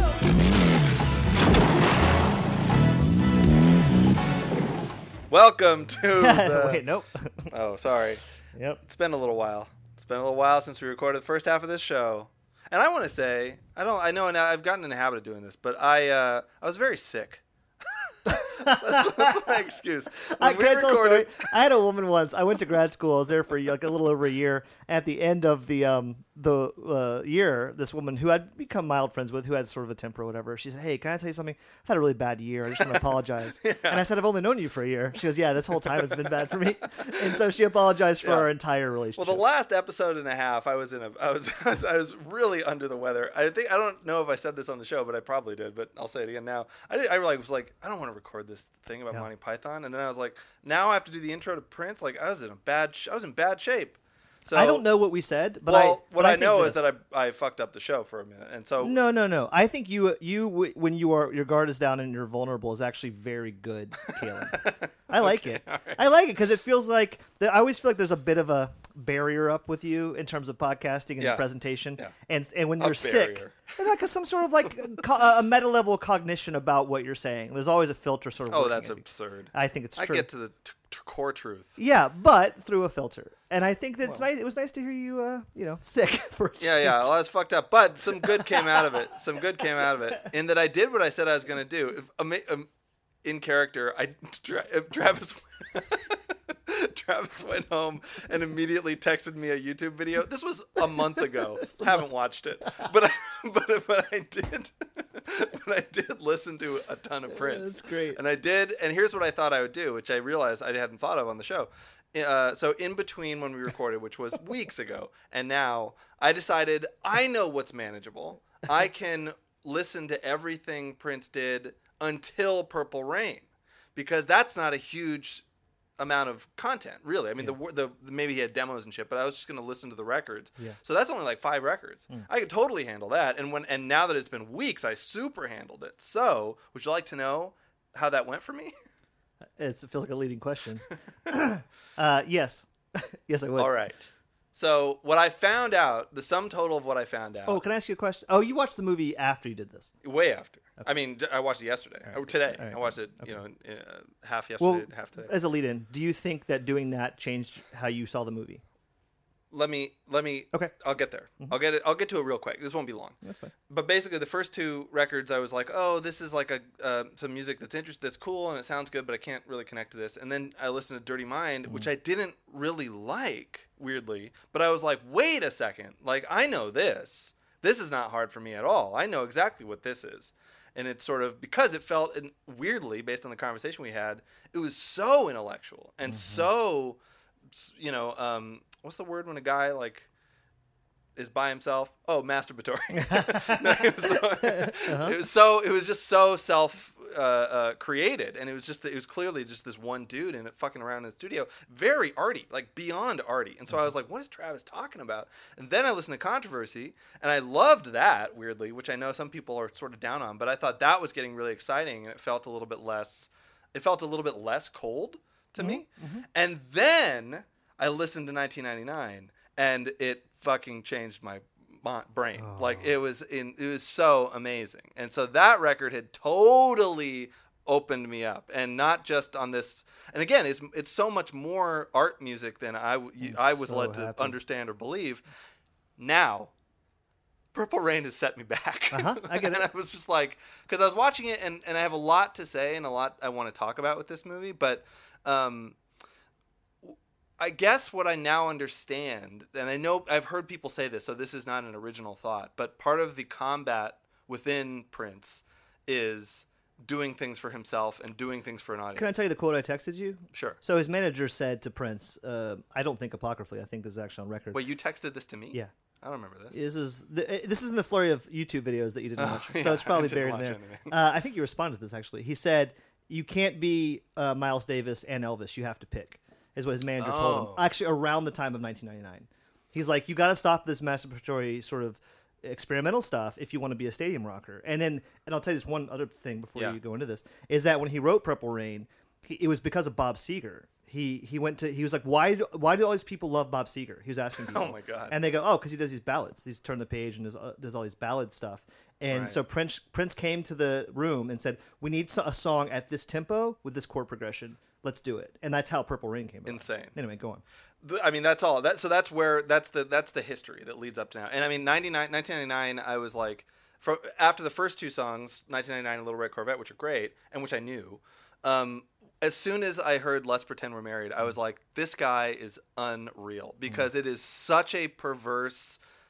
Welcome to the... Wait, nope. Oh, sorry. Yep. It's been a little while. It's been a little while since we recorded the first half of this show. And I want to say, I don't, I know, and I've gotten in the habit of doing this, but I, uh, I was very sick. that's, that's my excuse. I When we can I tell a story? recorded, I had a woman once. I went to grad school. I was there for like a little over a year. At the end of the um, the uh, year, this woman who I'd become mild friends with, who had sort of a temper or whatever, she said, "Hey, can I tell you something? I've had a really bad year. I just want to apologize." yeah. And I said, "I've only known you for a year." She goes, "Yeah, this whole time it's been bad for me." And so she apologized for Yeah. our entire relationship. Well, the last episode and a half, I was in a, I was, I was, I was really under the weather. I think I don't know if I said this on the show, but I probably did. But I'll say it again now. I did, I like was like, I don't want to record this thing about Yeah. Monty Python, and then I was like, now I have to do the intro to Prince. Like I was in a bad, sh- I was in bad shape. So I don't know what we said, but well, I, what but I, I think know this. is that I, I fucked up the show for a minute, and so No, no, no. I think you, you, w- when you are your guard is down and you're vulnerable, is actually very good, Kalen. I like Okay, it. all right. I like it because it feels like I always feel like there's a bit of a barrier up with you in terms of podcasting and Yeah. presentation, Yeah. and and when A you're sick, barrier. there's like a, some sort of like co- a meta level cognition about what you're saying. There's always a filter sort of. oh, working that's at you. absurd. I think it's I true. get to the t- t- core truth. Yeah, but through a filter, and I think that's nice. It was nice to hear you, uh, you know, sick for a Yeah, yeah. change. Well, I was fucked up, but some good came out of it. Some good came out of it, in that I did what I said I was going to do. If, ama- um, in character, I Tra- Travis. Travis went home and immediately texted me a YouTube video. This was a month ago. Haven't watched it, but I, but but I did. But I did listen to a ton of Prince. That's great. And I did. And here's what I thought I would do, which I realized I hadn't thought of on the show. Uh, so in between when we recorded, which was weeks ago, and now I decided I know what's manageable. I can listen to everything Prince did until Purple Rain, because that's not a huge amount of content, really. I mean, Yeah. the, the maybe he had demos and shit, but I was just going to listen to the records. Yeah. So that's only like five records. Mm. I could totally handle that. And when and now that it's been weeks, I super handled it. So would you like to know how that went for me? It's, it feels like a leading question. uh, yes, yes, I would. All right. So what I found out, the sum total of what I found out, Oh, can I ask you a question? Oh, you watched the movie after you did this. way after. I mean, I watched it yesterday. All right. Or today. All right. I watched it, Okay. you know, in, in, uh, half yesterday, Well, half today. as a lead-in, do you think that doing that changed how you saw the movie? Let me, let me, Okay. I'll get there. Mhm. I'll get it. I'll get to it real quick. This won't be long. That's fine. But basically, the first two records, I was like, "Oh, this is like a uh, some music that's interest that's cool and it sounds good, but I can't really connect to this." And then I listened to Dirty Mind, which I didn't really like, weirdly. But I was like, "Wait a second! Like, I know this. This is not hard for me at all. I know exactly what this is." And it's sort of because it felt and weirdly, based on the conversation we had, it was so intellectual and so, you know, um, what's the word when a guy like is by himself? Oh, masturbatory. No, it, was so, Uh-huh. it was so. It was just so self uh, uh, created, and it was just. It was clearly just this one dude in it fucking around in the studio. Very arty, like beyond arty. And so I was like, "What is Travis talking about?" And then I listened to Controversy, and I loved that weirdly, which I know some people are sort of down on, but I thought that was getting really exciting, and it felt a little bit less. It felt a little bit less cold to me. And then I listened to nineteen ninety-nine, and it fucking changed my my brain. Like it was in it was so amazing. And so that record had totally opened me up, and not just on this. And again, it's it's so much more art music than I w- you- I was so led to happy. understand or believe. Now, Purple Rain has set me back. Uh-huh, I get it. And I was just like, because I was watching it, and, and I have a lot to say and a lot I want to talk about with this movie, but um, I guess what I now understand, and I know I've heard people say this, so this is not an original thought, but part of the combat within Prince is doing things for himself and doing things for an audience. Can I tell you the quote I texted you? Sure. So his manager said to Prince, uh, I don't think apocryphally, I think this is actually on record. Wait, you texted this to me? Yeah. I don't remember this. This is the, this is in the flurry of YouTube videos that you didn't Oh, watch, yeah, so it's probably I didn't buried watch there. anything. Uh, I think you responded to this actually. He said, "You can't be uh, Miles Davis and Elvis. You have to pick." Is what his manager told him. Oh. Actually, around the time of nineteen ninety-nine, he's like, "You got to stop this masturbatory sort of experimental stuff if you want to be a stadium rocker." And then, and I'll tell you this one other thing before Yeah. you go into this is that when he wrote Purple Rain, he, it was because of Bob Seger. He he went to he was like, why do, why do all these people love Bob Seger? He was asking people. Oh my God. And they go, oh, because he does these ballads. He's turn the page and does, uh, does all these ballad stuff. And Right. so Prince Prince came to the room and said, we need so- a song at this tempo with this chord progression. Let's do it. And that's how Purple Rain came about. Insane. Anyway, go on. Th- I mean, that's all. That so that's where that's the that's the history that leads up to now. And I mean, ninety-nine, nineteen ninety-nine, I was like, from after the first two songs, nineteen ninety-nine and Little Red Corvette, which are great and which I knew. Um, as soon as I heard Let's Pretend We're Married, I was like, this guy is unreal because it is such a perverse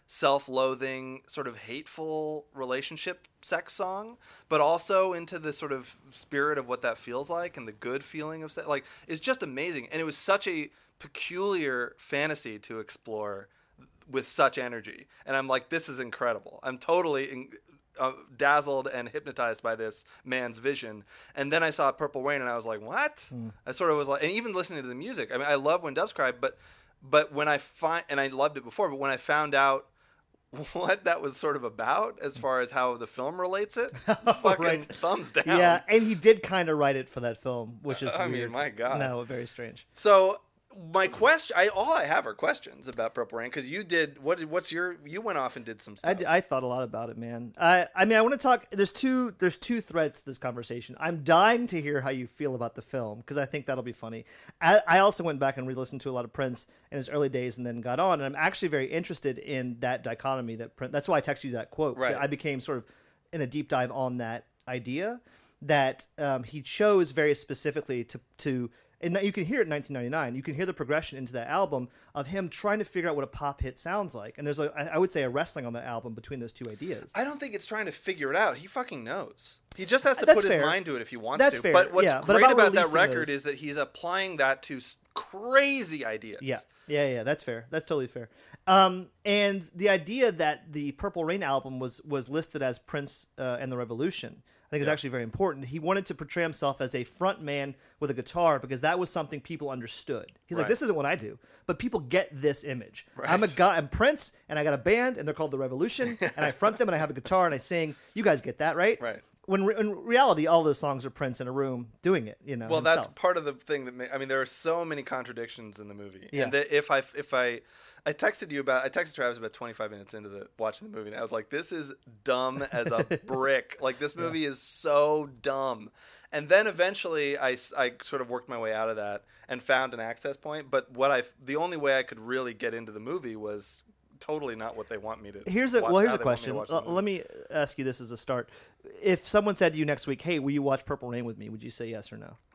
self-loathing, sort of hateful relationship sex song, but also into the sort of spirit of what that feels like and the good feeling of sex. Like, it's just amazing. And it was such a peculiar fantasy to explore with such energy. And I'm like, this is incredible. I'm totally in, uh, dazzled and hypnotized by this man's vision. And then I saw Purple Rain and I was like, what? Mm. I sort of was like, and even listening to the music, I mean, I love When Doves Cry, but, but when I find, and I loved it before, but when I found out what that was sort of about as far as how the film relates it, fucking right. thumbs down. Yeah, and he did kind of write it for that film, which is uh, I weird. mean, my God. No, very strange. So my question, I all I have are questions about Purple Rain, because you did what? What's your? You went off and did some stuff. I, did, I thought a lot about it, man. I I mean, I want to talk. There's two. There's two threads to this conversation. I'm dying to hear how you feel about the film, because I think that'll be funny. I, I also went back and re-listened to a lot of Prince in his early days, and then got on. And I'm actually very interested in that dichotomy. That Prince, that's why I texted you that quote. Right. I became sort of in a deep dive on that idea that um, he chose very specifically to to. And you can hear it in nineteen ninety-nine. You can hear the progression into that album of him trying to figure out what a pop hit sounds like. And there's, a, I would say, a wrestling on that album between those two ideas. I don't think it's trying to figure it out. He fucking knows. He just has to That's put fair. his mind to it if he wants That's to. fair. But what's Yeah, but great about about, that releasing record those- is that he's applying that to s- crazy ideas. Yeah, yeah, yeah. That's fair. That's totally fair. Um, and the idea that the Purple Rain album was was listed as Prince uh, and the Revolution, I think is Yeah. actually very important. He wanted to portray himself as a front man with a guitar because that was something people understood. He's like, Right. this isn't what I do, but people get this image. Right. I'm a guy, I'm Prince, and I got a band, and they're called the Revolution, and I front them, and I have a guitar, and I sing. You guys get that, right? Right. When re- in reality, all those songs are Prince in a room doing it. You know. Well, that's himself. part of the thing that ma- I mean, there are so many contradictions in the movie. Yeah. And that if I if I I texted you about I texted Travis about twenty-five minutes into the watching the movie, and I was like, this is dumb as a brick. Like, this movie is so dumb. And then eventually I, s- I sort of worked my way out of that and found an access point. But what I the only way I could really get into the movie was totally not what they want me to. Here's a watch, well. Here's how a they want me to question. watch the L- movie. let me ask you this as a start. If someone said to you next week, "Hey, will you watch Purple Rain with me?" Would you say yes or no?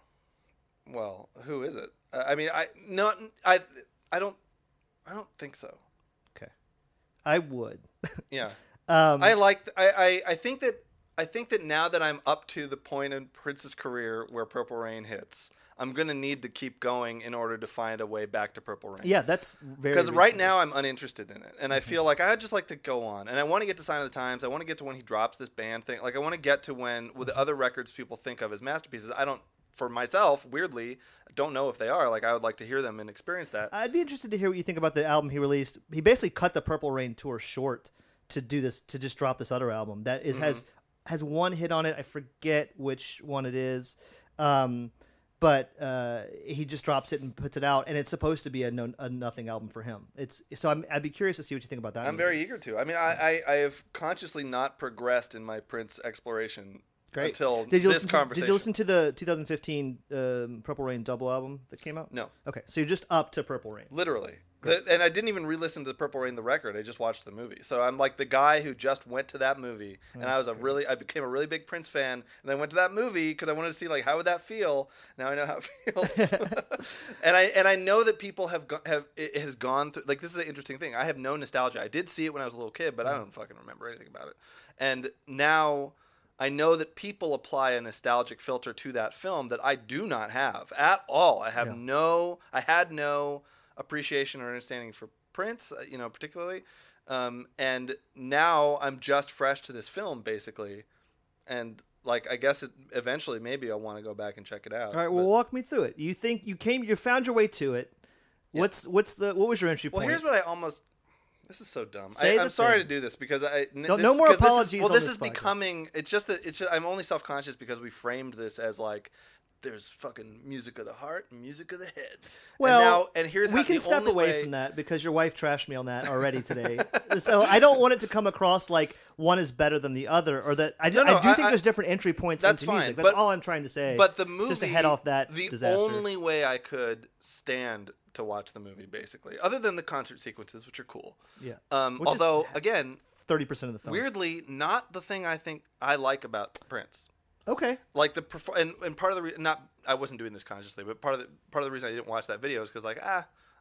Well, who is it? Uh, I mean, I not I I don't I don't think so. Okay, I would. Yeah. Um, I like. I, I. I think that. I think that now that I'm up to the point in Prince's career where Purple Rain hits, I'm gonna need to keep going in order to find a way back to Purple Rain. yeah, that's very. Because right reasonable. now I'm uninterested in it, and I feel like I'd just like to go on, and I want to get to Sign of the Times. I want to get to when he drops this band thing. Like, I want to get to when with the other records people think of as masterpieces. I don't, for myself, weirdly, don't know if they are. Like, I would like to hear them and experience that. I'd be interested to hear what you think about the album he released. He basically cut the Purple Rain tour short to do this, to just drop this other album that is Mm-hmm. has has one hit on it. I forget which one it is. Um, but uh, he just drops it and puts it out, and it's supposed to be a, no, a nothing album for him. It's so I'm, I'd be curious to see what you think about that. I'm movie. very eager to. I mean, I, I, I have consciously not progressed in my Prince exploration Great. until Did you this listen to, conversation. Did you listen to the twenty fifteen um, Purple Rain double album that came out? No. Okay, so you're just up to Purple Rain. Literally. The, and I didn't even re-listen to the Purple Rain, the record. I just watched the movie. So I'm like the guy who just went to that movie, and I was a really, I became a really big Prince fan, and then went to that movie because I wanted to see like how would that feel. Now I know how it feels, and I and I know that people have go, have it has gone through. Like, this is an interesting thing. I have no nostalgia. I did see it when I was a little kid, but I don't fucking remember anything about it. And now I know that people apply a nostalgic filter to that film that I do not have at all. I have Yeah. no, I had no appreciation or understanding for Prince, uh, you know, particularly. Um, and now I'm just fresh to this film, basically. And like, I guess it, eventually maybe I'll want to go back and check it out. All right, well, But- walk me through it. You think you came, you found your way to it. What's what's the what was your entry well, point? here's what I almost. This is so dumb. Say I, the I'm sorry thing. to do this because I n- Don't- this, no more 'cause this is- apologies well, on this this is podcast. becoming. It's just that it's. Just, I'm only self conscious because we framed this as like, there's fucking music of the heart and music of the head. Well, and, now, and here's we how, can the step only away way, from that because your wife trashed me on that already today. So I don't want it to come across like one is better than the other, or that I, No, no, I do I- think I- there's different entry points That's into fine, music. That's but- all I'm trying to say. But the movie, just to head off that the disaster. only way I could stand to watch the movie, basically, other than the concert sequences, which are cool. yeah, Um, Which is although, again, thirty percent of the film. weirdly, not the thing I think I like about Prince. Okay. Like the perfor- and, and part of the re- not I wasn't doing this consciously, but part of the part of the reason I didn't watch that video is because like ah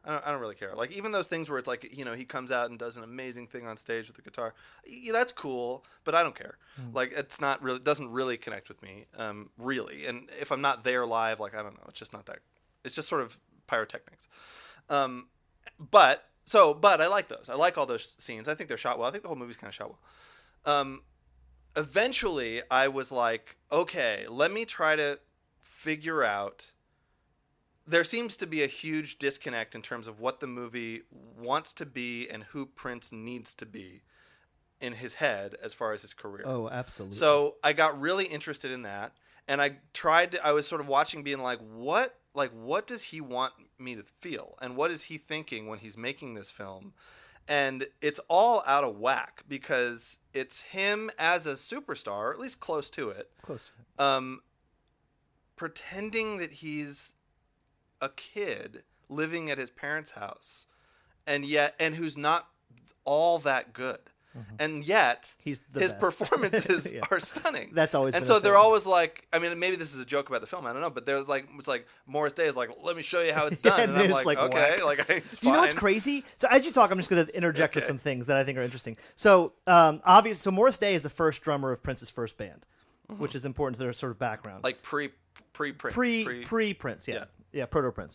I don't, I don't really care. Like even those things where it's like, you know, he comes out and does an amazing thing on stage with the guitar. Yeah, that's cool, but I don't care. Mm. Like it's not really doesn't really connect with me, um, really. And if I'm not there live, like I don't know, it's just not that. It's just sort of pyrotechnics. Um, but so, but I like those. I like all those scenes. I think they're shot well. I think the whole movie's kind of shot well. Um, eventually, I was like, okay, let me try to figure out. There seems to be a huge disconnect in terms of what the movie wants to be and who Prince needs to be in his head as far as his career. Oh, absolutely. So I got really interested in that, and I tried to, I was sort of watching being like, what like what does he want me to feel? And what is he thinking when he's making this film? And it's all out of whack because it's him as a superstar, or at least close to it. Close to it. Um, pretending that he's a kid living at his parents' house, and yet and who's not all that good, mm-hmm. and yet He's the his best. performances yeah. are stunning. That's always and been so a they're thing. always like, I mean, maybe this is a joke about the film, I don't know, but there's like it's like Morris Day is like, let me show you how it's done, Yeah, and I'm it's like, like okay, whack. like it's Do you know what's fine. crazy? So as you talk, I'm just going to interject with Okay. some things that I think are interesting. So um, obvious. So Morris Day is the first drummer of Prince's first band, mm-hmm. which is important to their sort of background. Like pre pre Prince, pre pre, pre Prince, yeah, Yeah. yeah, proto Prince.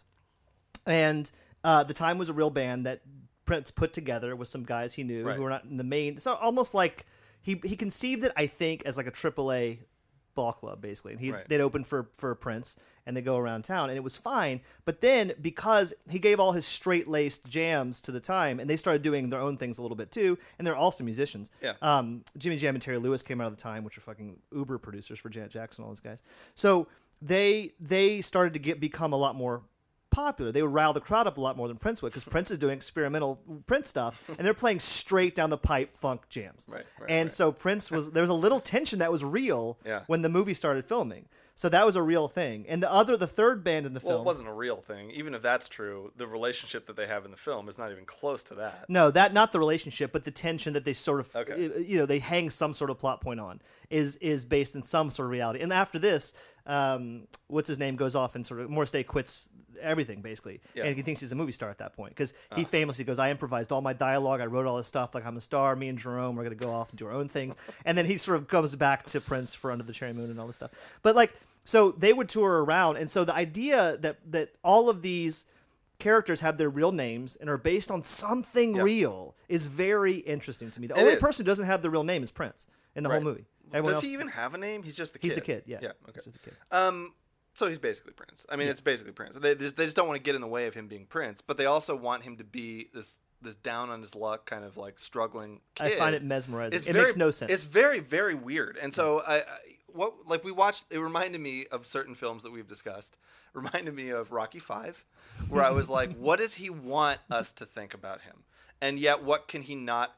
And uh, the Time was a real band that Prince put together with some guys he knew Right. who were not in the main. So almost like he he conceived it, I think, as like a triple A ball club, basically. And he Right. they'd open for for Prince, and they go around town, and it was fine. But then because he gave all his straight laced jams to the Time, and they started doing their own things a little bit too, and they're also musicians. Yeah. Um, Jimmy Jam and Terry Lewis came out of the Time, which are fucking uber producers for Janet Jackson, all those guys. So they they started to get become a lot more popular. They would rile the crowd up a lot more than Prince would, because Prince is doing experimental Prince stuff, and they're playing straight down the pipe funk jams. Right, right, and right. so Prince was there was a little tension that was real Yeah. when the movie started filming. So that was a real thing. And the other, the third band in the Well, film, it wasn't a real thing. Even if that's true, the relationship that they have in the film is not even close to that. no, that not the relationship, but the tension that they sort of, Okay. you know, they hang some sort of plot point on is is based in some sort of reality. And after this, um, what's his name goes off and sort of Morris Day quits everything basically, Yeah. and he thinks he's a movie star at that point because he famously goes, "I improvised all my dialogue, I wrote all this stuff, like I'm a star. Me and Jerome, we're gonna go off and do our own things." And then he sort of comes back to Prince for Under the Cherry Moon and all this stuff. But like, so they would tour around, and so the idea that that all of these characters have their real names and are based on something Yeah. real is very interesting to me. The It only is. person who doesn't have the real name is Prince in the Right. whole movie. Everyone Does else, he even have a name? He's just the kid. He's the kid. Yeah. Yeah. Okay. He's just the kid. Um, so he's basically Prince. I mean, it's basically Prince. They just, they just don't want to get in the way of him being Prince, but they also want him to be this this down on his luck kind of like struggling kid. I find it mesmerizing. It's It very, makes no sense. It's very very weird. And so I, I what like we watched. It reminded me of certain films that we've discussed. Reminded me of Rocky Five, where I was like, what does he want us to think about him? And yet, what can he not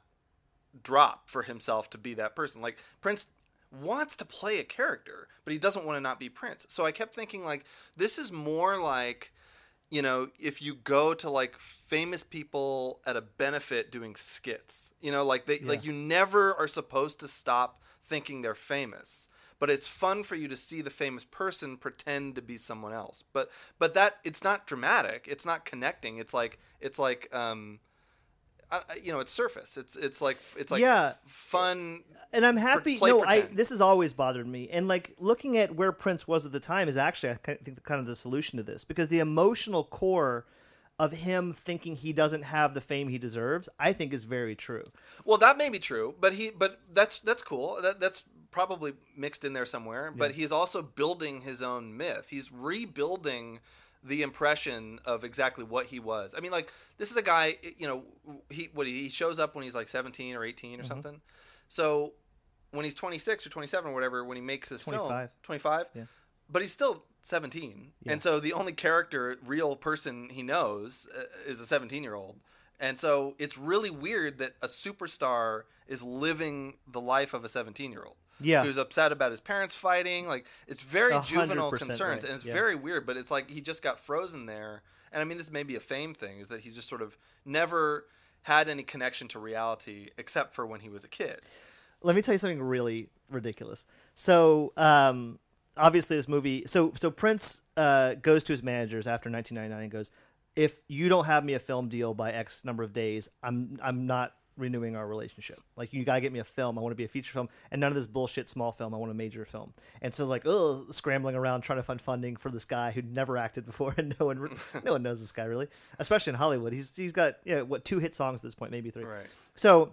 drop for himself to be that person? Like Prince wants to play a character, but he doesn't want to not be Prince. So I kept thinking like this is more like, you know, if you go to like famous people at a benefit doing skits, you know, like they like you never are supposed to stop thinking they're famous. But it's fun for you to see the famous person pretend to be someone else. But but that it's not dramatic. It's not connecting. It's like it's like um I, you know, it's surface. It's it's like it's like Yeah. fun. And I'm happy. play No, I pretend. this has always bothered me. And like looking at where Prince was at the time is actually, I think, kind of the solution to this, because the emotional core of him thinking he doesn't have the fame he deserves, I think, is very true. Well, that may be true, but he but that's that's cool. That that's probably mixed in there somewhere. But he's also building his own myth. He's rebuilding the impression of exactly what he was. I mean, like, this is a guy, you know, he what he shows up when he's like seventeen or eighteen or Mm-hmm. something. So when he's twenty-six or twenty-seven or whatever, when he makes this film, twenty-five. twenty-five, Yeah. but he's still seventeen. Yeah. And so the only character, real person he knows uh, is a seventeen-year-old. And so it's really weird that a superstar is living the life of a seventeen-year-old. Yeah. Who's upset about his parents fighting. Like, it's very A hundred juvenile percent concerns. right, And it's yeah. very weird, but it's like he just got frozen there. And I mean, this may be a fame thing, is that he's just sort of never had any connection to reality except for when he was a kid. Let me tell you something really ridiculous. So, um, obviously, this movie. So, so Prince uh, goes to his managers after nineteen ninety-nine and goes, if you don't have me a film deal by X number of days, I'm I'm not renewing our relationship. Like, you gotta get me a film. I want to be a feature film, and none of this bullshit small film. I want a major film. And so, like, oh, scrambling around trying to find funding for this guy who'd never acted before, and no one, no one knows this guy really, especially in Hollywood. He's he's got yeah, what two hit songs at this point, maybe three. Right. So.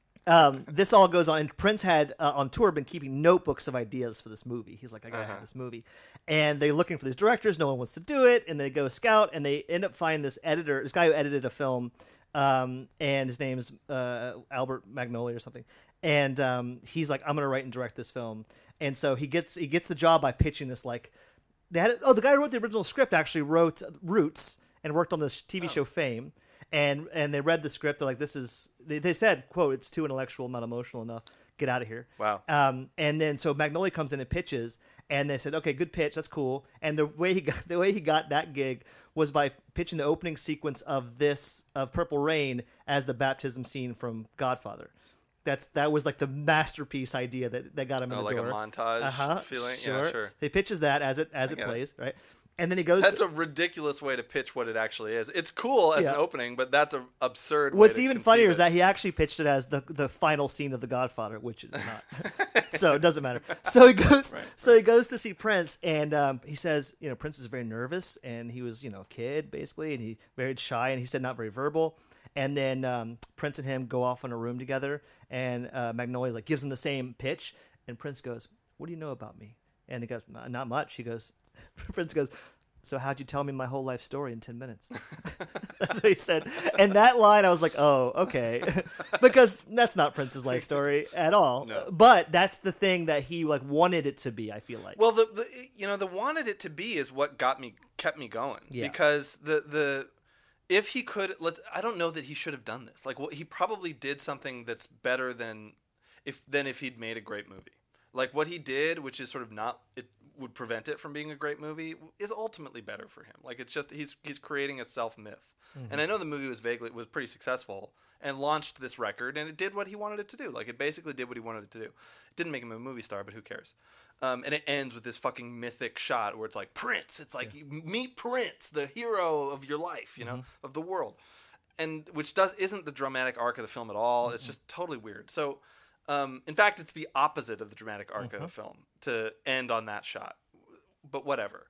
Um, this all goes on, and Prince had uh, on tour been keeping notebooks of ideas for this movie. He's like, I gotta Uh-huh. have this movie, and they're looking for these directors. No one wants to do it, and they go scout, and they end up finding this editor, this guy who edited a film, um, and his name's uh, Albert Magnoli or something. And um, he's like, I'm gonna write and direct this film, and so he gets he gets the job by pitching this like, they had oh the guy who wrote the original script actually wrote Roots and worked on this T V Oh. show Fame. And and they read the script. They're like, this is, they, they said, quote, it's too intellectual, not emotional enough. Get out of here. Wow. Um, and then so Magnolia comes in and pitches, and they said, okay, good pitch, that's cool. And the way he got the way he got that gig was by pitching the opening sequence of this of Purple Rain as the baptism scene from Godfather. That's that was like the masterpiece idea that, that got him in Oh, the like door. a montage uh-huh, feeling. Sure. Yeah, sure. He pitches that as it as I it get it. plays, right? And then he goes. That's to, a ridiculous way to pitch what it actually is. It's cool as Yeah. an opening, but that's an absurd way What's to even conceive funnier it. is that he actually pitched it as the the final scene of The Godfather, which is not. So it doesn't matter. So he goes. Right, so he goes to see Prince, and um, he says, you know, Prince is very nervous, and he was, you know, a kid basically, and he very shy, and he said not very verbal. And then um, Prince and him go off in a room together, and uh, Magnolia like gives him the same pitch, and Prince goes, "What do you know about me?" And he goes, "Not, not much." He goes, Prince goes, "So how'd you tell me my whole life story in ten minutes?" That's what he said. And that line, I was like, oh, okay. Because that's not Prince's life story at all. No. But that's the thing that he like wanted it to be, I feel like. Well, the, the you know the wanted it to be is what got me kept me going. Yeah. Because the the if he could let I don't know that he should have done this. Like, well, he probably did something that's better than if than if he'd made a great movie. Like what he did, which is sort of not it would prevent it from being a great movie, is ultimately better for him. Like, it's just he's he's creating a self myth. Mm-hmm. And I know the movie was vaguely was pretty successful and launched this record, and it did what he wanted it to do. Like, it basically did what he wanted it to do. It didn't make him a movie star, but who cares? Um, and it ends with this fucking mythic shot where it's like Prince. It's like you meet Prince, the hero of your life, you know, Mm-hmm. of the world, and which does isn't the dramatic arc of the film at all. It's just totally weird. So, um, in fact, it's the opposite of the dramatic arc of the film to end on that shot. But whatever.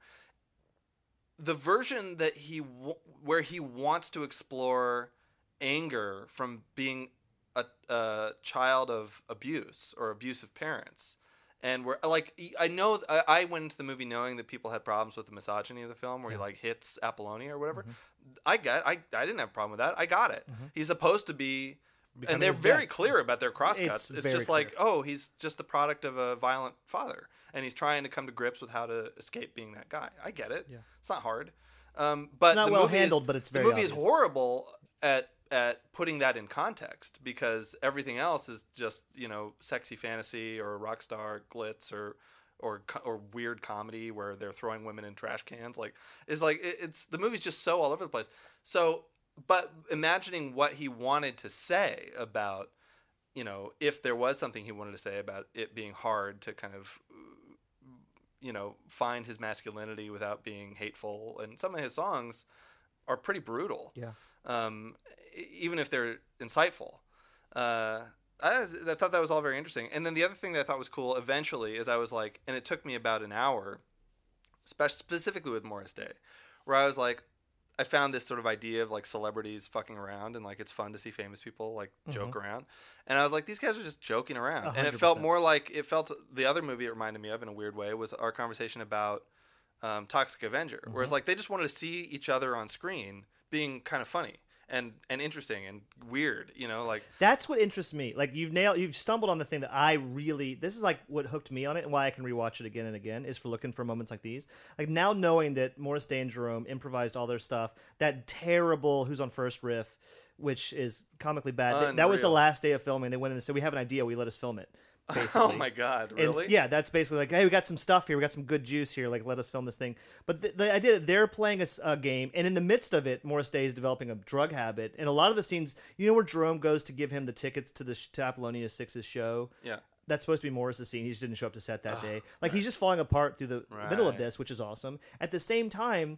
The version that he w- where he wants to explore anger from being a, a child of abuse or abusive parents, and where like I know I, I went into the movie knowing that people had problems with the misogyny of the film, where he like hits Apollonia or whatever. I get I I didn't have a problem with that. I got it. He's supposed to be. Becoming And they're his very dad. clear about their crosscuts. It's It's, very just like, oh, he's just the product of a violent father, and he's trying to come to grips with how to escape being that guy. I get it. Yeah. It's not hard. Um, but not the well movie is- handled, but it's very the movie obvious. is horrible at at putting that in context, because everything else is just, you know, sexy fantasy or rock star glitz or or co- or weird comedy where they're throwing women in trash cans. Like, it's like it, it's the movie's just so all over the place. So, but imagining what he wanted to say about, you know, if there was something he wanted to say about it being hard to kind of, you know, find his masculinity without being hateful, and some of his songs are pretty brutal. Yeah. Um, e- even if they're insightful. Uh, I, was- I thought that was all very interesting. And then the other thing that I thought was cool eventually is I was like, and it took me about an hour, spe- specifically with Morris Day, where I was like, I found this sort of idea of like celebrities fucking around, and like it's fun to see famous people like joke around. And I was like, these guys are just joking around. A And it hundred felt percent. more like it felt the other movie it reminded me of in a weird way was our conversation about um, Toxic Avenger, where it's like they just wanted to see each other on screen being kind of funny and and interesting and weird, you know, like That's what interests me. Like, you've nailed, you've stumbled on the thing that I really. This is like what hooked me on it, and why I can rewatch it again and again is for looking for moments like these. Like, now knowing that Morris Day and Jerome improvised all their stuff, that terrible "Who's on First" riff, which is comically bad. That- That was the Unreal. last day of filming. They went in and said, "We have an idea. We let us film it." Basically. oh my god, And really? s- yeah, that's basically like, hey, we got some stuff here. We got some good juice here. Like, let us film this thing. But the, the idea that they're playing a, s- a game, and in the midst of it, Morris Day is developing a drug habit. And a lot of the scenes, you know, where Jerome goes to give him the tickets to the sh- to Apollonia Six's show. Yeah. That's supposed to be Morris's scene. He just didn't show up to set that day. Like, he's just falling apart through the Right. middle of this, which is awesome. At the same time,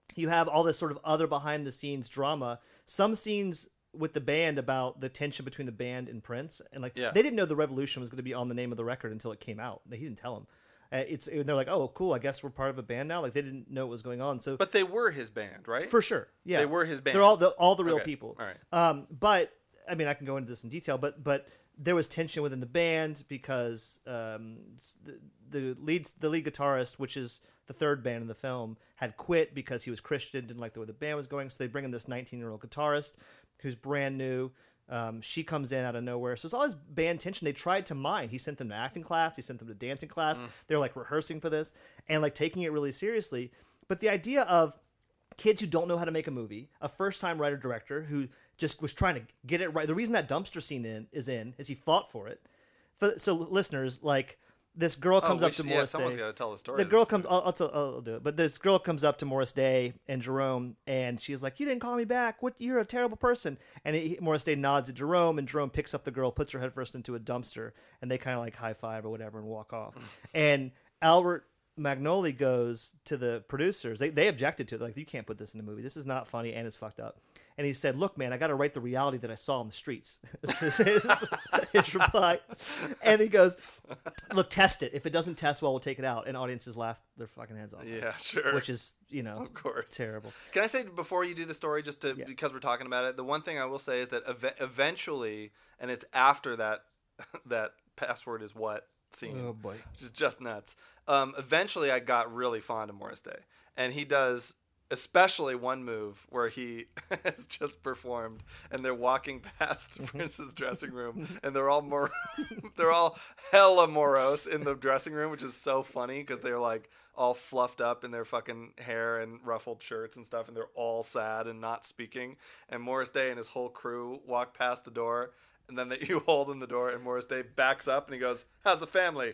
you have all this sort of other behind the scenes drama. Some scenes with the band about the tension between the band and Prince, and like Yeah. they didn't know the Revolution was going to be on the name of the record until it came out. He didn't tell them. Uh, it's and they're like, oh, cool. I guess we're part of a band now. Like they didn't know what was going on. So, But they were his band, right? for sure, yeah, They were his band. They're all the all the real Okay, people. all right. Um, but I mean, I can go into this in detail. But but there was tension within the band because um, the, the lead the lead guitarist, which is the third band in the film, had quit because he was Christian, didn't like the way the band was going. So they bring in this nineteen year old guitarist who's brand new. Um, she comes in out of nowhere. So it's all this band tension. They tried to mine. He sent them to acting class. He sent them to dancing class. Mm. They were like rehearsing for this and like taking it really seriously. But the idea of kids who don't know how to make a movie, a first time writer director who just was trying to get it right. The reason that dumpster scene in is in is he fought for it. For, so listeners, like this girl comes oh, up we to should, yeah, Morris someone's Day. got to tell the story. The of girl this comes. movie. I'll, I'll, tell, I'll do it. But this girl comes up to Morris Day and Jerome, and she's like, "You didn't call me back. What? You're a terrible person." And he, Morris Day nods at Jerome, and Jerome picks up the girl, puts her head first into a dumpster, and they kind of like high five or whatever and walk off. And Albert Magnoli goes to the producers. They they objected to it. They're like, "You can't put this in the movie. This is not funny, and it's fucked up." And he said, "Look, man, I got to write the reality that I saw on the streets." This is his, his reply. And he goes, "Look, test it. If it doesn't test well, we'll take it out." And audiences laugh their fucking heads off. Yeah, sure. Which is, you know, Of course. terrible. Can I say before you do the story, just to Yeah. because we're talking about it, the one thing I will say is that ev- eventually, and it's after that that password is what scene, Oh, boy. which is just nuts. Um, eventually, I got really fond of Morris Day, and he does especially one move where he has just performed, and they're walking past Prince's dressing room, and they're all mor- they're all hella morose in the dressing room, which is so funny because they're like all fluffed up in their fucking hair and ruffled shirts and stuff, and they're all sad and not speaking. And Morris Day and his whole crew walk past the door. And then they, you hold in the door, and Morris Day backs up, and he goes, "How's the family?"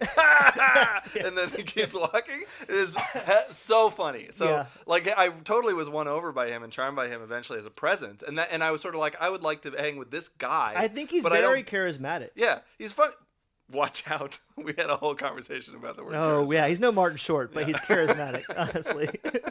And then he keeps walking. It is he- so funny. So, Yeah. like, I totally was won over by him and charmed by him eventually as a presence. And that, and I was sort of like, I would like to hang with this guy. I think he's but I very don't- charismatic. Yeah, he's fun. Watch out. We had a whole conversation about the word. Oh, charismatic. yeah. He's no Martin Short, but he's charismatic, honestly.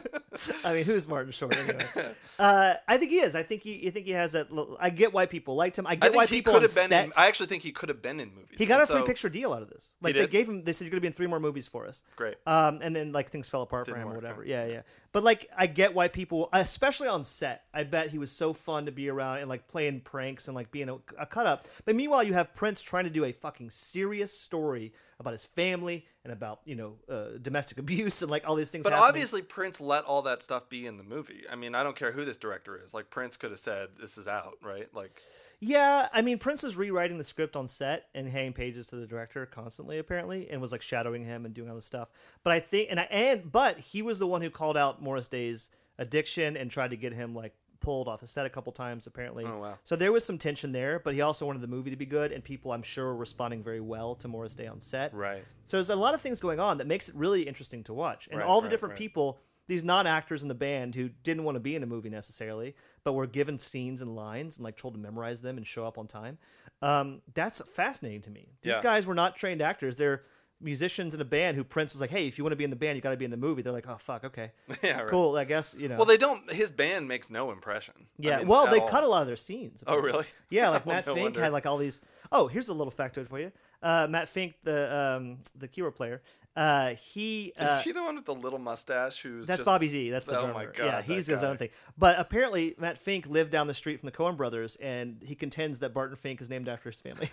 I mean, who's Martin Short anyway? Uh, I think he is. I think he. I think he has that. Little, I get why people liked him. I I get why think he people could on have been. set. In, I actually think he could have been in movies. He got And a free so- picture deal out of this. Like He they did? gave him. They said you're going to be in three more movies for us. Great. Um, and then like things fell apart Didn't for him or work, whatever. huh? Yeah, yeah. But like I get why people, especially on set, I bet he was so fun to be around and like playing pranks and like being a, a cut up. But meanwhile, you have Prince trying to do a fucking serious story about his family and about you know uh, domestic abuse and like all these things. But happening. obviously, Prince let all that stuff be in the movie. I mean, I don't care who this director is. Like, Prince could have said, "This is out," right? Like, Yeah, I mean, Prince was rewriting the script on set and handing pages to the director constantly, apparently, and was like shadowing him and doing all this stuff. But I think, and I, and but he was the one who called out Morris Day's addiction and tried to get him like pulled off the set a couple times, apparently. Oh, wow. So there was some tension there, but he also wanted the movie to be good, and people, I'm sure, were responding very well to Morris Day on set. right. So there's a lot of things going on that makes it really interesting to watch. And Right, all the right, different right. people, these non-actors in the band who didn't want to be in a movie necessarily, but were given scenes and lines and like told to memorize them and show up on time. Um, that's fascinating to me. These Yeah. guys were not trained actors. They're musicians in a band who Prince was like, hey, if you want to be in the band, you got to be in the movie. They're like, oh, fuck, okay. Yeah, right. Cool, I guess, you know. Well, they don't. His band makes no impression. I Yeah, mean, well, at they all. cut a lot of their scenes. Oh, really? Yeah, like Oh, Matt no Fink wonder. had like all these. Oh, here's a little factoid for you. Uh, Matt Fink, the um, the keyboard player, uh, he uh, Is he the one with the little mustache? Who's that's just, Bobby Z. That's the Oh drummer. my God, yeah, that he's his guy. own thing. But apparently, Matt Fink lived down the street from the Coen Brothers, and he contends that Barton Fink is named after his family.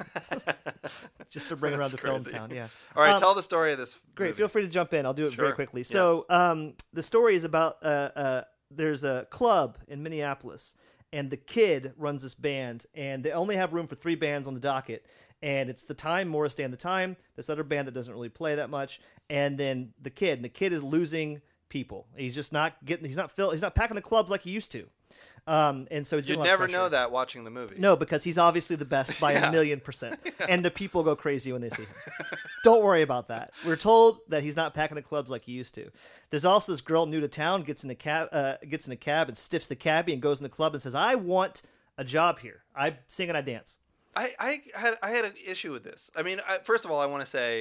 Just to bring around That's the film crazy. town. Yeah. All right, Um, tell the story of this. Great. movie. Feel free to jump in. I'll do it very Sure. quickly. Yes. So, um, the story is about uh, uh, there's a club in Minneapolis, and the kid runs this band, and they only have room for three bands on the docket. And it's the Time, Morris Day and the Time, this other band that doesn't really play that much, and then the kid. And the kid is losing people. He's just not getting. He's not fill, He's not packing the clubs like he used to. Um, and so he's You'd getting a lot of never pressure. know that watching the movie. No, because he's obviously the best by Yeah. a million percent. And the people go crazy when they see him. Don't worry about that. We're told that he's not packing the clubs like he used to. There's also this girl new to town, gets in a cab, uh, gets in a cab and stiffs the cabbie and goes in the club and says, I want a job here. I sing and I dance. I, I had I had an issue with this. I mean, I, first of all, I want to say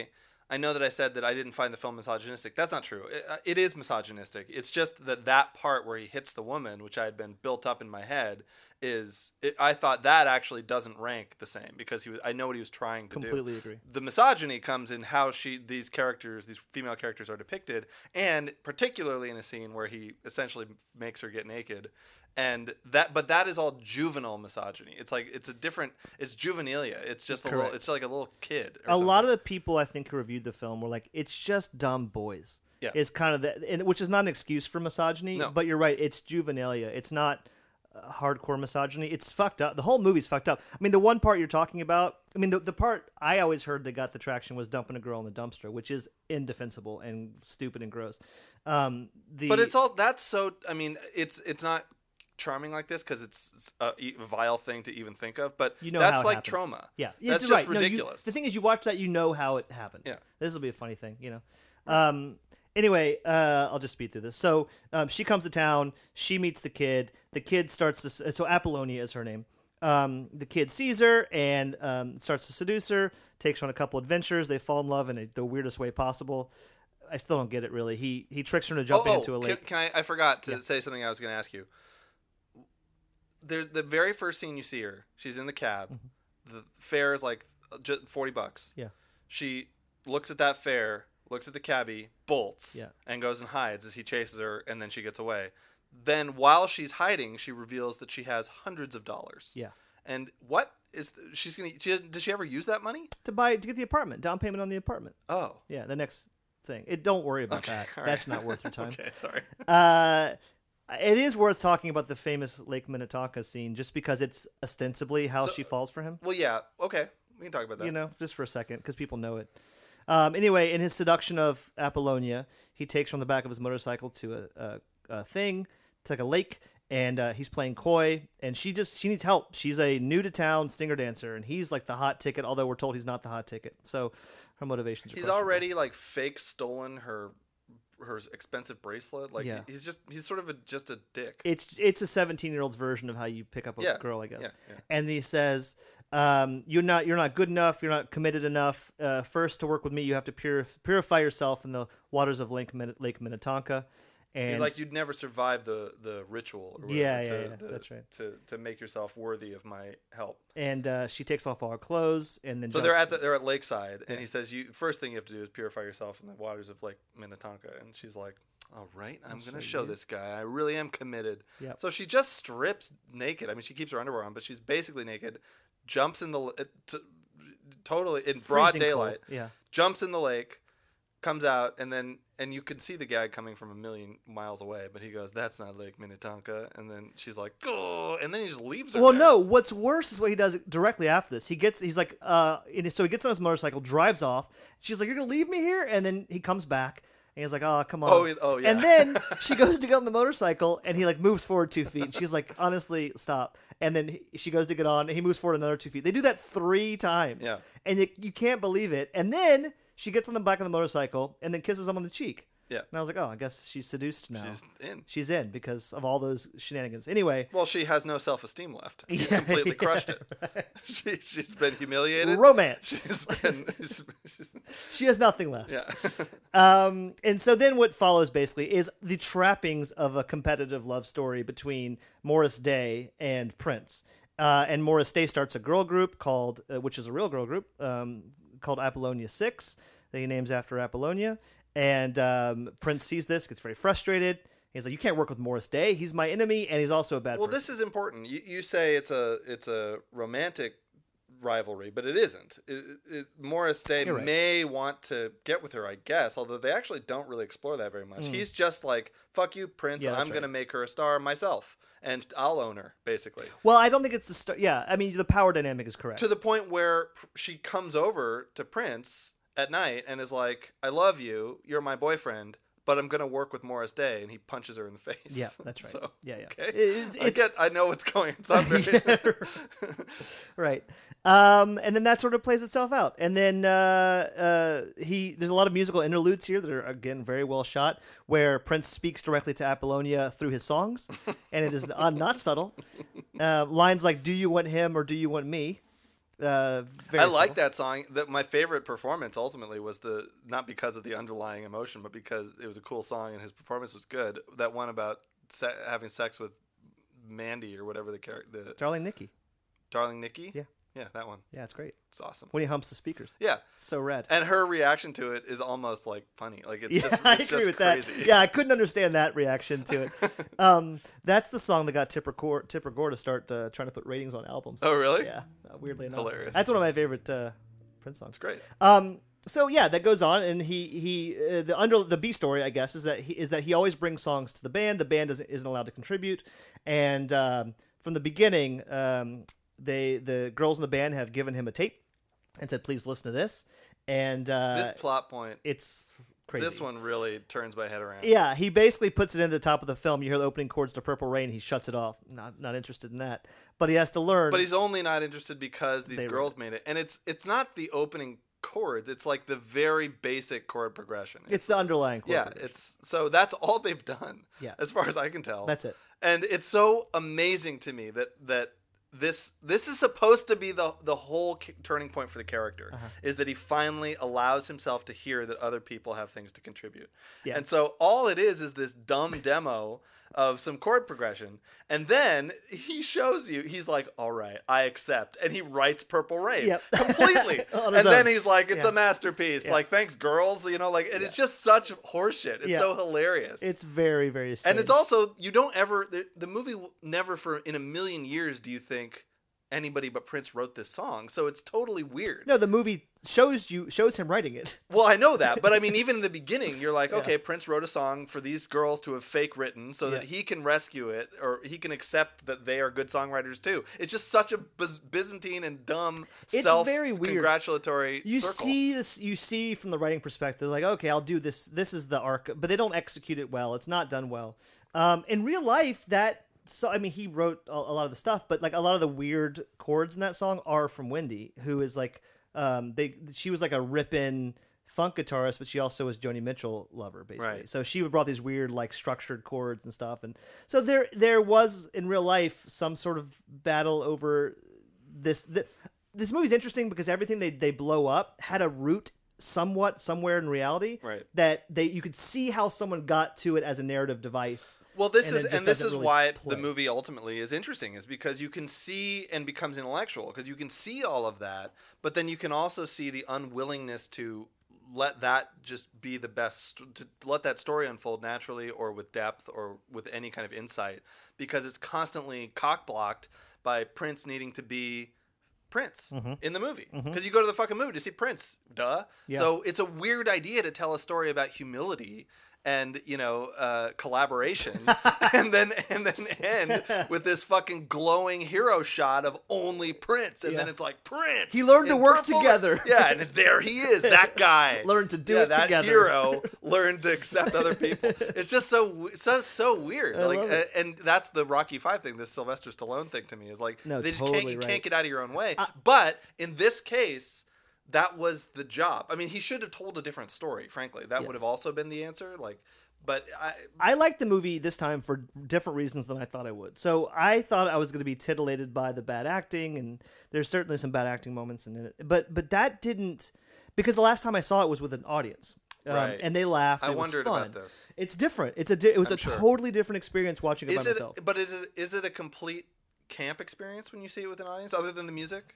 I know that I said that I didn't find the film misogynistic. That's not true. It, uh, it is misogynistic. It's just that that part where he hits the woman, which I had been built up in my head, is it, I thought that actually doesn't rank the same because he was. I know what he was trying to Completely do. Completely agree. The misogyny comes in how she these characters, these female characters, are depicted, and particularly in a scene where he essentially makes her get naked. And that, but that is all juvenile misogyny. It's like it's a different. It's juvenilia. It's just a Correct. little. It's like a little kid. A lot of the people I think who reviewed the film were like, "It's just dumb boys." Yeah. Is kind of the, and, which is not an excuse for misogyny. No. But you're right. It's juvenilia. It's not uh, hardcore misogyny. It's fucked up. The whole movie's fucked up. I mean, the one part you're talking about. I mean, the the part I always heard that got the traction was dumping a girl in the dumpster, which is indefensible and stupid and gross. Um, the But it's all that's so. I mean, it's it's not charming like this because it's a e- vile thing to even think of. But You know that's how it like happened. trauma. Yeah, that's it's just right. No, you- ridiculous. the thing is, you watch that, you know how it happened. Yeah. This will be a funny thing, you know. Um, anyway, uh, I'll just speed through this. So um, she comes to town. She meets the kid. The kid starts to. So Apollonia is her name. Um, the kid sees her and um, starts to seduce her. Takes her on a couple adventures. They fall in love in a, the weirdest way possible. I still don't get it really. He he tricks her into jumping oh, oh, into a can, lake. can I? I forgot to Yeah. say something I was going to ask you. There, the very first scene you see her, she's in the cab. The fare is like just forty bucks. Yeah. She looks at that fare, looks at the cabbie, bolts, Yeah. and goes and hides as he chases her, and then she gets away. Then while she's hiding, she reveals that she has hundreds of dollars. Yeah. And what is the, she's gonna? She, does she ever use that money? To buy to get the apartment, down payment on the apartment. Oh, Yeah, the next thing. It don't worry about okay. that. all That's right. not worth your time. Okay, sorry. Uh, it is worth talking about the famous Lake Minnetonka scene, just because it's ostensibly how So- she falls for him. Well, yeah. Okay, we can talk about that. You know, just for a second, because people know it. Um, anyway, in his seduction of Apollonia, he takes her on the back of his motorcycle to a, a, a thing, to like a lake, and uh, he's playing coy, and she just she needs help. She's a new to town singer dancer, and he's like the hot ticket, although we're told he's not the hot ticket. So her motivations are He's questionable. already like fake stolen her her expensive bracelet. Like Yeah. he- he's just he's sort of a, just a dick. It's it's a seventeen year old's version of how you pick up a Yeah, girl, I guess. yeah, yeah. And he says, um, "You're not you're not good enough. You're not committed enough. Uh, first, to work with me, you have to purif- purify yourself in the waters of Lake Min- Lake Minnetonka." And He's like you'd never survive the the ritual. Or whatever Yeah, to, yeah, yeah, the- that's right. To to make yourself worthy of my help. and uh, she takes off all her clothes, and then So they're jumps- at the, they're at Lakeside, and he says, "You first thing you have to do is purify yourself in the waters of Lake Minnetonka." And she's like, "All right, I'm gonna show this guy. I really am committed." Yep. So she just strips naked. I mean, she keeps her underwear on, but she's basically naked. Jumps in the l- it, t- totally in broad freezing cold. daylight. Yeah. Jumps in the lake, comes out, and then and you can see the guy coming from a million miles away, but he goes, "That's not Lake Minnetonka." And then she's like, "Oh!" And then he just leaves her. Well, there. no. What's worse is what he does directly after this. He gets, he's like, uh, and so he gets on his motorcycle, drives off. She's like, "You're gonna leave me here?" And then he comes back, and he's like, "Oh, come on." Oh, he- oh, yeah. And then she goes to get on the motorcycle, and he like moves forward two feet. She's like, "Honestly, stop." And then he, she goes to get on, and he moves forward another two feet. They do that three times. Yeah. And you, you can't believe it. And then she gets on the back of the motorcycle, and then kisses him on the cheek. Yeah. And I was like, "Oh, I guess she's seduced now." She's in. She's in because of all those shenanigans. Anyway. Well, she has no self-esteem left. He's Yeah, completely yeah, crushed it. She, she's been humiliated. Romance. She's been, she's- she's- She has nothing left. yeah. Um, and so then what follows basically is the trappings of a competitive love story between Morris Day and Prince. Uh, and Morris Day starts a girl group called, uh, which is a real girl group, um, called Apollonia Six, that he names after Apollonia. And um, Prince sees this, gets very frustrated. He's like, "You can't work with Morris Day. He's my enemy, and he's also a bad Well, person." this is important. You, you say it's a it's a romantic rivalry, but it isn't. It, it, Morris Day You're right. may want to get with her, I guess, although they actually don't really explore that very much. He's just like, "Fuck you, Prince. Mm. Yeah, I'm that's going to right. make her a star myself, and I'll own her," basically. Well, I don't think it's the start. Yeah, I mean, the power dynamic is correct. To the point where p- she comes over to Prince at night and is like, "I love you. You're my boyfriend, but I'm going to work with Morris Day," and he punches her in the face. Yeah, that's right. So, Yeah, yeah. Okay. It's- I it's- get. I know what's going. It's not very. Right. Um, and then that sort of plays itself out. And then uh, uh, he there's a lot of musical interludes here that are, again, very well shot, where Prince speaks directly to Apollonia through his songs, and it is uh, not subtle. Uh, lines like, "Do you want him or do you want me?" Uh, very I like subtle. that song. That my favorite performance ultimately was the not because of the underlying emotion, but because it was a cool song and his performance was good. That one about se- having sex with Mandy or whatever the character, the Darling Nikki. Darling Nikki. Yeah. Yeah, that one. Yeah, it's great. It's awesome. When he humps the speakers. Yeah, So rad. and her reaction to it is almost like funny. Like it's Yeah, just, it's I agree just with crazy. that. Yeah, I couldn't understand that reaction to it. um, that's the song that got Tipper Gore, Tipper Gore to start uh, trying to put ratings on albums. Oh, really? Yeah, uh, weirdly enough. Hilarious. That's one of my favorite uh, Prince songs. It's great. Um, so yeah, that goes on, and he he uh, the under the B story, I guess, is that he is that he always brings songs to the band. The band isn't, isn't allowed to contribute, and um, from the beginning, um, they the girls in the band have given him a tape and said, "Please listen to this." And uh, This plot point, it's crazy. this one really turns my head around. Yeah, he basically puts it in the top of the film. You hear the opening chords to Purple Rain. He shuts it off. Not not interested in that. But he has to learn. But he's only not interested because these They wrote girls made it, and it's it's not the opening chords. It's like the very basic chord progression. it's the underlying chord yeah, progression. it's so that's all they've done. Yeah. as far as I can tell. That's it. And it's so amazing to me that that this this is supposed to be the the whole c- turning point for the character Uh-huh. is that he finally allows himself to hear that other people have things to contribute. Yeah. And so all it is is this dumb demo of some chord progression, and then he shows you he's like, all right, I accept, and he writes Purple Rain Yep. completely. On And his then own. he's like, it's Yeah. a masterpiece. Yeah. Like, thanks girls, you know, like, and it's just such horseshit. It's Yeah. so hilarious. It's very very strange. And it's also, you don't ever, the, the movie will never for in a million years do you think anybody but Prince wrote this song. So it's totally weird. no. The movie shows you shows him writing it. Well, I know that, but I mean, even in the beginning, you're like, Yeah. okay, Prince wrote a song for these girls to have fake written so that Yeah. he can rescue it or he can accept that they are good songwriters too. It's just such a Biz- Byzantine and dumb It's self very weird. congratulatory You circle. see this. You see from the writing perspective, like, okay, I'll do this. This is the arc, but they don't execute it well. It's not done well. Um, in real life, that. So I mean, he wrote a, a lot of the stuff, but like a lot of the weird chords in that song are from Wendy, who is like, um, they she was like a rip-in funk guitarist, but she also was Joni Mitchell lover, basically. Right. So she brought these weird like structured chords and stuff, and so there there was in real life some sort of battle over this. The, this movie's interesting because everything they they blow up had a root somewhat somewhere in reality, Right. that they you could see how someone got to it as a narrative device. Well, this and is it just and this doesn't is really why play. the movie ultimately is interesting, is because you can see and becomes intellectual because you can see all of that, but then you can also see the unwillingness to let that just be the best, to let that story unfold naturally or with depth or with any kind of insight, because it's constantly cock blocked by Prince needing to be Prince in the movie, because you go to the fucking movie to see Prince, duh. Yeah. So it's a weird idea to tell a story about humility and, you know, uh, collaboration, and then and then end with this fucking glowing hero shot of only Prince, and Yeah. then it's like Prince. He learned to in work Purple- together. Yeah, and there he is, that guy Learned to do yeah, it that together. hero learned to accept other people. It's just so w- so so weird. I like, love it. uh, and that's the Rocky Five thing. This Sylvester Stallone thing to me is like, No, they just totally can't you right. can't get out of your own way. I- but in this case, that was the job. I mean, he should have told a different story. Frankly, that would Yes. have also been the answer. Like, but I, I liked the movie this time for different reasons than I thought I would. So I thought I was going to be titillated by the bad acting, and there's certainly some bad acting moments in it. But but that didn't, because the last time I saw it was with an audience, um, Right. and they laughed. I and it was wondered fun. about this. It's different. It's a di- it was I'm a sure. totally different experience watching it is by it? myself. But is it is it a complete camp experience when you see it with an audience, other than the music?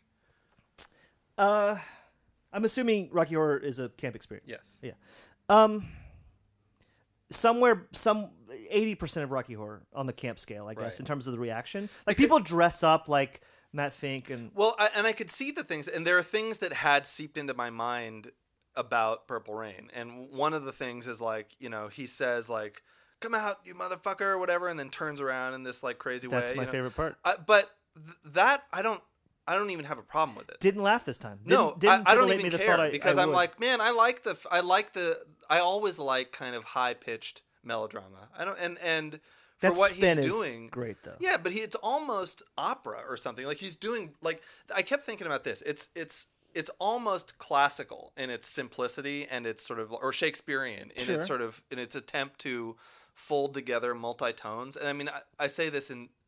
Uh, I'm assuming Rocky Horror is a camp experience. Yes. Yeah. Um, somewhere, some eighty percent of Rocky Horror on the camp scale, I guess, Right. in terms of the reaction. Like, people dress up like Matt Fink and Well, I, and I could see the things, and there are things that had seeped into my mind about Purple Rain. And one of the things is like, you know, he says like, "Come out, you motherfucker," or whatever, and then turns around in this like crazy way. that's my you know? favorite part. I, but th- that I don't, I don't even have a problem with it. Didn't laugh this time. Didn't, no, didn't I, I don't titillate even me the care thought I- because I I'm would. like, man, I like the, I like the, I always like kind of high pitched melodrama. I don't, and and for that what he's spin is doing, great though. yeah, but he, it's almost opera or something. Like he's doing like I kept thinking about this. It's it's it's almost classical in its simplicity and its sort of or Shakespearean in Sure. its sort of in its attempt to fold together multi-tones. And I mean I, I say this in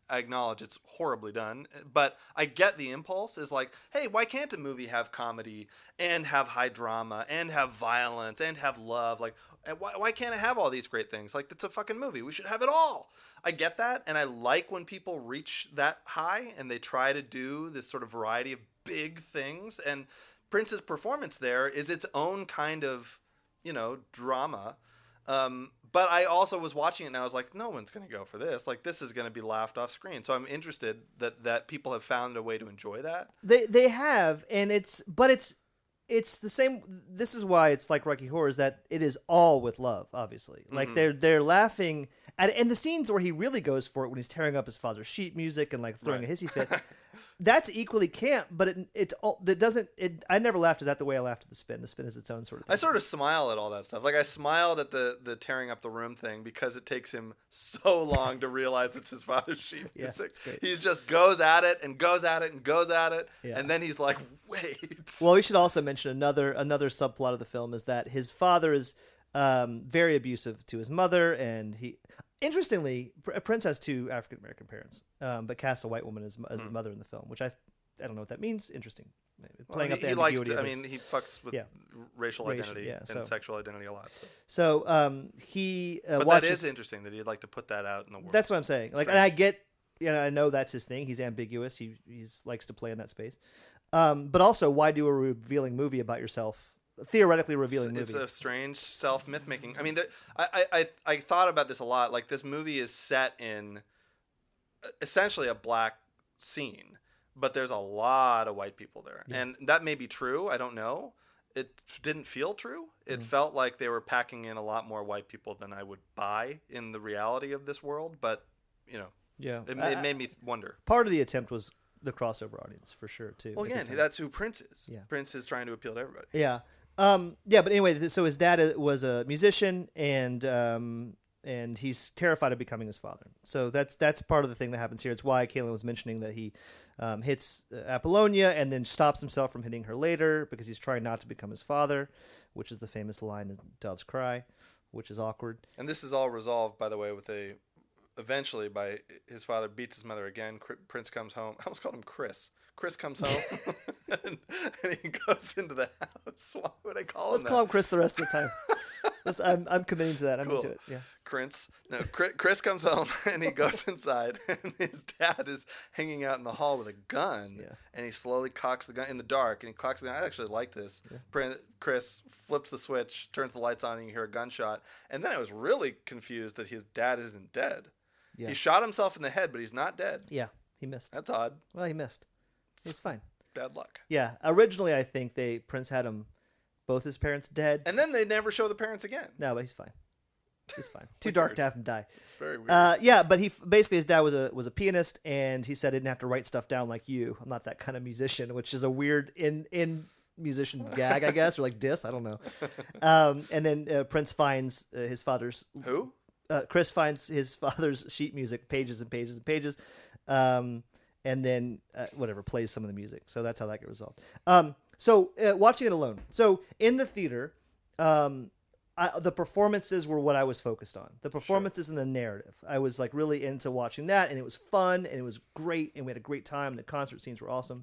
I acknowledge it's horribly done, but I get the impulse is like, hey, why can't a movie have comedy and have high drama and have violence and have love? Like, why, why can't it have all these great things? Like, it's a fucking movie. We should have it all. I get that, and I like when people reach that high and they try to do this sort of variety of big things. And Prince's performance there is its own kind of, you know, drama. Um, but I also was watching it and I was like, no one's going to go for this. Like, this is going to be laughed off screen. So I'm interested that, that people have found a way to enjoy that. They they have, and it's but it's it's the same. This is why it's like Rocky Horror, is that it is all with love. Obviously, like mm-hmm. they're they're laughing at, and the scenes where he really goes for it when he's tearing up his father's sheet music and like throwing right. a hissy fit. That's equally camp, but it it's all that doesn't. It I never laughed at that the way I laughed at the Spin. The Spin is its own sort of thing. I sort of smile at all that stuff. Like I smiled at the the tearing up the room thing because it takes him so long to realize it's his father's sheet yeah, music. He just goes at it and goes at it and goes at it, yeah. and then he's like, "Wait." Well, we should also mention another another subplot of the film is that his father is um, very abusive to his mother, and he. Interestingly, Prince has two African American parents, um, but casts a white woman as, as mm. a mother in the film, which I I don't know what that means. Interesting, playing well, up the he ambiguity. Likes to, of I his, mean, he fucks with yeah. racial, racial identity yeah, so. and sexual identity a lot. So, so um, he uh, but watches, that is interesting that he'd like to put that out in the world. That's what I'm saying. Like, and I get, you know, I know that's his thing. He's ambiguous. He he's likes to play in that space. Um, but also, why do a revealing movie about yourself? Theoretically revealing it's, movie. It's a strange self myth making. I mean, there, I, I I thought about this a lot. Like, this movie is set in essentially a black scene, but there's a lot of white people there, yeah. and that may be true. I don't know. It didn't feel true. It mm. felt like they were packing in a lot more white people than I would buy in the reality of this world. But you know, yeah, it, I, it made me wonder. Part of the attempt was the crossover audience for sure too. Well, again, that's who Prince is. Yeah. Prince is trying to appeal to everybody. Yeah. Um, yeah, but anyway, so his dad was a musician, and um, and he's terrified of becoming his father. So that's that's part of the thing that happens here. It's why Caitlin was mentioning that he um, hits uh, Apollonia and then stops himself from hitting her later because he's trying not to become his father, which is the famous line in Doves Cry, which is awkward. And this is all resolved, by the way, with a eventually by his father beats his mother again. Prince comes home. I almost called him Chris. Chris comes home and, and he goes into the house. Why would I call him Let's that? call him Chris the rest of the time. Let's, I'm I'm committing to that. I'm cool. into it. Yeah. Prince. No, Chris comes home and he goes inside and his dad is hanging out in the hall with a gun. Yeah. And he slowly cocks the gun in the dark and he cocks the gun. I actually like this. Yeah. Chris flips the switch, turns the lights on, and you hear a gunshot. And then I was really confused that his dad isn't dead. Yeah. He shot himself in the head, but he's not dead. Yeah, he missed. That's odd. Well, he missed. He's fine. Bad luck. Yeah. Originally, I think they Prince had him, both his parents dead. And then they never show the parents again. No, but he's fine. He's fine. Too dark to have him die. It's very weird. Uh, yeah, but he basically his dad was a was a pianist, and he said he didn't have to write stuff down like you. I'm not that kind of musician, which is a weird in in musician gag, I guess, or like diss. I don't know. Um, and then uh, Prince finds uh, his father's who. Uh, Chris finds his father's sheet music, pages and pages and pages, um, and then uh, whatever plays some of the music. So that's how that got resolved. Um, so uh, watching it alone. So in the theater, um, I, the performances were what I was focused on. The performances sure. and the narrative. I was like really into watching that, and it was fun and it was great, and we had a great time. The concert scenes were awesome.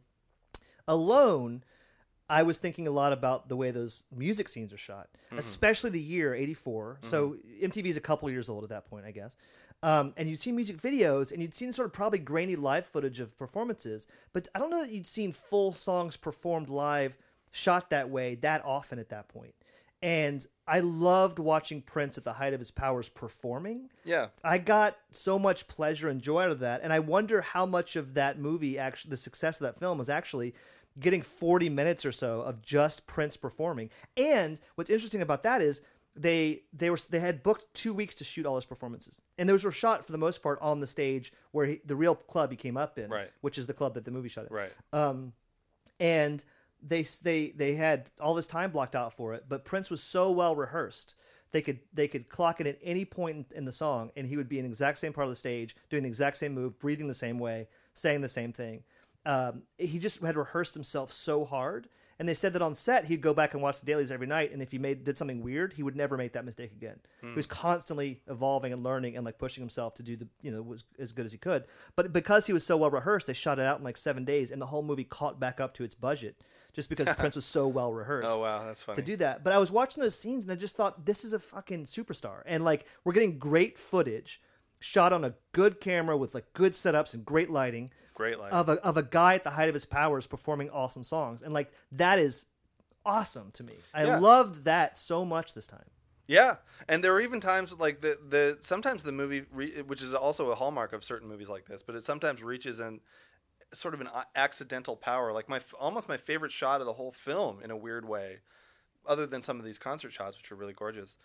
Alone, I was thinking a lot about the way those music scenes are shot, mm-hmm. especially the year eighty-four. Mm-hmm. So M T V is a couple years old at that point, I guess. Um, and you'd seen music videos, and you'd seen sort of probably grainy live footage of performances, but I don't know that you'd seen full songs performed live, shot that way, that often at that point. And I loved watching Prince at the height of his powers performing. Yeah. I got so much pleasure and joy out of that, and I wonder how much of that movie, actually, the success of that film was actually getting forty minutes or so of just Prince performing. And what's interesting about that is they they were they had booked two weeks to shoot all his performances, and those were shot for the most part on the stage where he, the real club he came up in, right. which is the club that the movie shot at. Right. Um, and they they they had all this time blocked out for it, but Prince was so well rehearsed. They could they could clock it at any point in, in the song, and he would be in the exact same part of the stage, doing the exact same move, breathing the same way, saying the same thing. Um, he just had rehearsed himself so hard, And they said that on set, he'd go back and watch the dailies every night, and if he made did something weird, he would never make that mistake again. Hmm. He was constantly evolving and learning and like pushing himself to do the you know was as good as he could. But because he was so well rehearsed, they shot it out in like seven days, and the whole movie caught back up to its budget just because Prince was so well rehearsed. Oh wow, that's funny. To do that. But I was watching those scenes, and I just thought, this is a fucking superstar. And like we're getting great footage, shot on a good camera with like good setups and great lighting. Great light. Of a of a guy at the height of his powers performing awesome songs, and like that is awesome to me. I Yeah. loved that so much this time. Yeah, and there were even times like the the sometimes the movie, re, which is also a hallmark of certain movies like this, but it sometimes reaches in sort of an a- accidental power. Like my almost my favorite shot of the whole film, in a weird way, other than some of these concert shots, which are really gorgeous,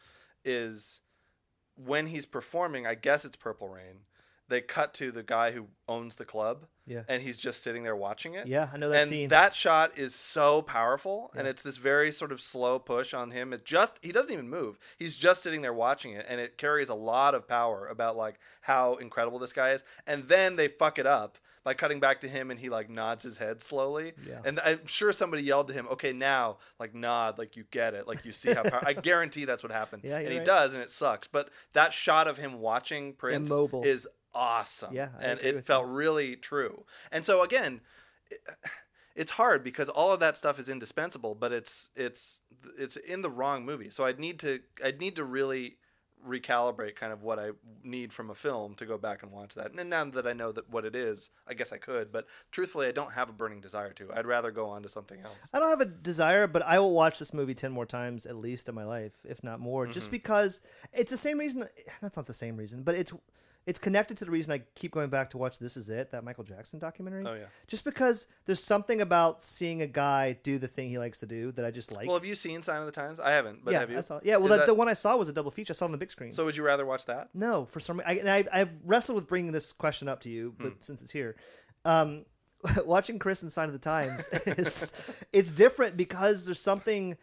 is when he's performing. I guess it's Purple Rain. They cut to the guy who owns the club, Yeah. and he's just sitting there watching it. Yeah, I know that and scene. that shot is so powerful, and Yeah. it's this very sort of slow push on him. It just he doesn't even move. He's just sitting there watching it, and it carries a lot of power about like how incredible this guy is. And then they fuck it up by cutting back to him, and he like nods his head slowly. Yeah. And I'm sure somebody yelled to him, "Okay, now like nod, like you get it, like you see how." Power-. I guarantee that's what happened. Yeah, and you're he right. does, and it sucks. But that shot of him watching Prince Immobile. is awesome. Yeah, I and agree it with felt you. really true. And so again, it, it's hard because all of that stuff is indispensable, but it's it's it's in the wrong movie. So I'd need to I'd need to really recalibrate kind of what I need from a film to go back and watch that. And now that I know that what it is, I guess I could, but truthfully I don't have a burning desire to. I'd rather go on to something else. I don't have a desire, but I will watch this movie ten more times at least in my life, if not more, Mm-hmm. just because it's the same reason. That's not the same reason, but it's it's connected to the reason I keep going back to watch This Is It, that Michael Jackson documentary. Oh, yeah. Just because there's something about seeing a guy do the thing he likes to do that I just like. Well, have you seen Sign of the Times? I haven't, but yeah, have you? I saw. Yeah, well, Is the, that- the one I saw was a double feature. I saw it on the big screen. So would you rather watch that? No, for some reason, and I, I've wrestled with bringing this question up to you, but Hmm. since it's here, um, watching Chris and Sign of the Times, is, it's different because there's something.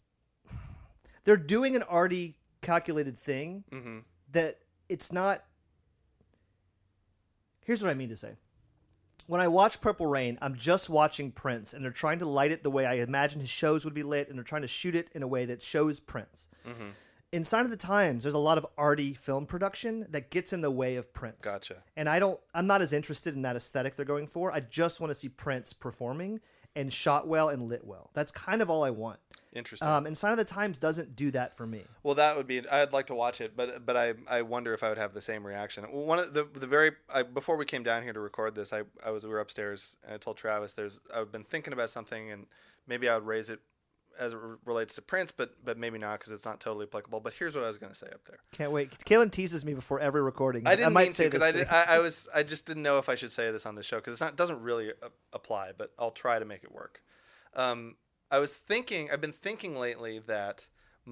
They're doing an arty, calculated thing Mm-hmm. that it's not. Here's what I mean to say. When I watch Purple Rain, I'm just watching Prince, and they're trying to light it the way I imagine his shows would be lit, and they're trying to shoot it in a way that shows Prince. Mm-hmm. In Sign of the Times, there's a lot of arty film production that gets in the way of Prince. Gotcha. And I don't, I'm not as interested in that aesthetic they're going for. I just want to see Prince performing and shot well and lit well. That's kind of all I want. Interesting. Um, and Sign of the Times doesn't do that for me. Well, that would be. I'd like to watch it, but but I, I wonder if I would have the same reaction. One of the the very I, before we came down here to record this, I, I was we were upstairs and I told Travis there's I've been thinking about something and maybe I would raise it as it re- relates to Prince, but but maybe not because it's not totally applicable. But here's what I was going to say up there. Can't wait. Kaylin teases me before every recording. I didn't might mean say to because this I, did, thing. I I was I just didn't know if I should say this on this show because it's not it doesn't really a- apply, but I'll try to make it work. Um, I was thinking, I've been thinking lately that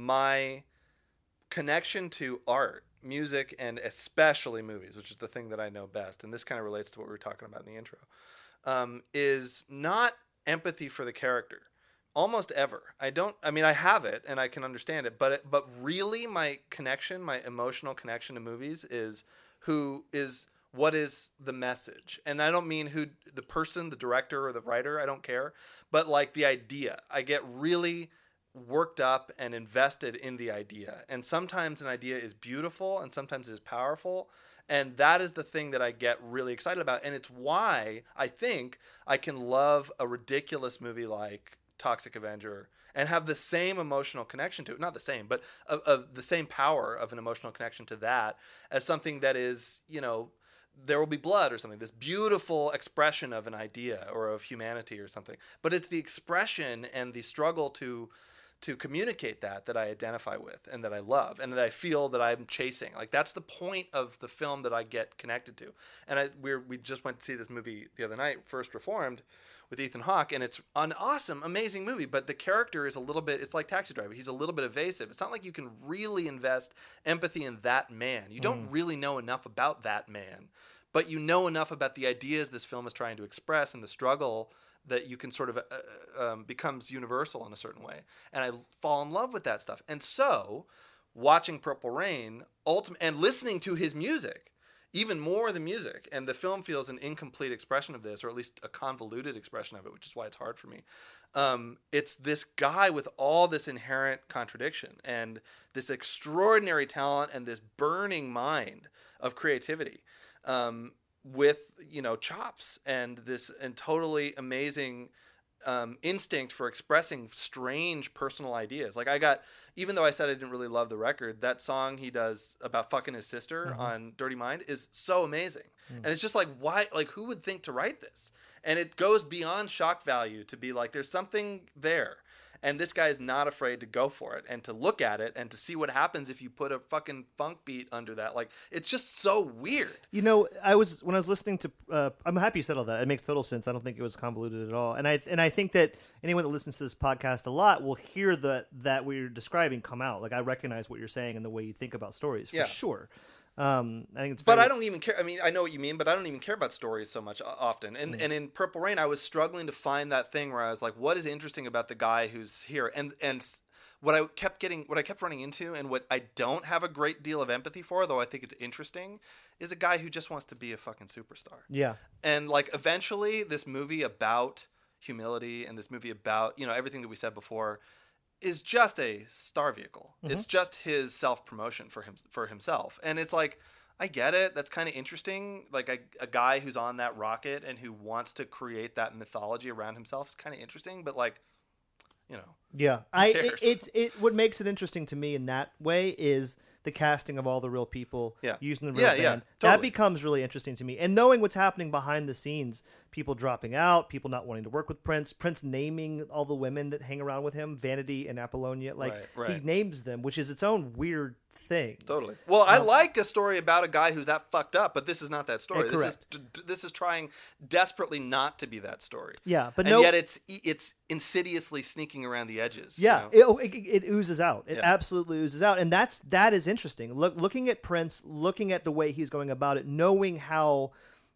my connection to art, music, and especially movies, which is the thing that I know best, and this kind of relates to what we were talking about in the intro, um, is not empathy for the character. Almost ever. I don't, I mean, I have it and I can understand it, but, it, but really my connection, my emotional connection to movies is who is, what is the message? And I don't mean who, the person, the director or the writer, I don't care, but like the idea. I get really worked up and invested in the idea. And sometimes an idea is beautiful and sometimes it is powerful. And that is the thing that I get really excited about. And it's why I think I can love a ridiculous movie like Toxic Avenger and have the same emotional connection to it. Not the same, but of, of the same power of an emotional connection to that as something that is, you know, There Will Be Blood or something, this beautiful expression of an idea or of humanity or something. But it's the expression and the struggle to to communicate that that I identify with and that I love and that I feel that I'm chasing. Like that's the point of the film that I get connected to. And I we we just went to see this movie the other night, First Reformed, with Ethan Hawke, and it's an awesome, amazing movie, but the character is a little bit, it's like Taxi Driver. He's a little bit evasive. It's not like you can really invest empathy in that man. You don't really know enough about that man, but you know enough about the ideas this film is trying to express and the struggle that you can sort of uh, um, becomes universal in a certain way. And I fall in love with that stuff. And so watching Purple Rain ultim- and listening to his music, even more the music. And the film feels an incomplete expression of this, or at least a convoluted expression of it, which is why it's hard for me. Um, it's this guy with all this inherent contradiction and this extraordinary talent and this burning mind of creativity, um, with, you know, chops and this and totally amazing um, instinct for expressing strange personal ideas. Like I got, even though I said I didn't really love the record, that song he does about fucking his sister mm-hmm. on Dirty Mind is so amazing. Mm. And it's just like, why, like who would think to write this? And it goes beyond shock value to be like, there's something there. And this guy is not afraid to go for it and to look at it and to see what happens if you put a fucking funk beat under that. Like, it's just so weird. You know, I was when I was listening to. Uh, I'm happy you said all that. It makes total sense. I don't think it was convoluted at all. And I and I think that anyone that listens to this podcast a lot will hear the that we're describing come out. Like, I recognize what you're saying and the way you think about stories for yeah. sure. Um, I think it's. Very... But I don't even care. I mean, I know what you mean, but I don't even care about stories so much often. And mm. and in Purple Rain, I was struggling to find that thing where I was like, what is interesting about the guy who's here? And and what I kept getting, what I kept running into, and what I don't have a great deal of empathy for, though I think it's interesting, is a guy who just wants to be a fucking superstar. Yeah. And like eventually, this movie about humility and this movie about, you know, everything that we said before is just a star vehicle. Mm-hmm. It's just his self-promotion for him for himself. And it's like, I get it. That's kind of interesting. Like a, a guy who's on that rocket and who wants to create that mythology around himself is kind of interesting, but like, you know. Yeah. I it, it's it what makes it interesting to me in that way is the casting of all the real people yeah. using the real yeah, band. Yeah, totally. That becomes really interesting to me. And knowing what's happening behind the scenes, people dropping out, people not wanting to work with Prince, Prince naming all the women that hang around with him, Vanity and Apollonia, like right, right. he names them, which is its own weird thing. Totally. Well, um, I like a story about a guy who's that fucked up, but this is not that story. Yeah, this correct. is this is trying desperately not to be that story. Yeah, but and no, yet it's it's insidiously sneaking around the edges. Yeah, you know? it, it, it oozes out. It yeah. absolutely oozes out, and that's that is interesting. Look, looking at Prince, looking at the way he's going about it, knowing how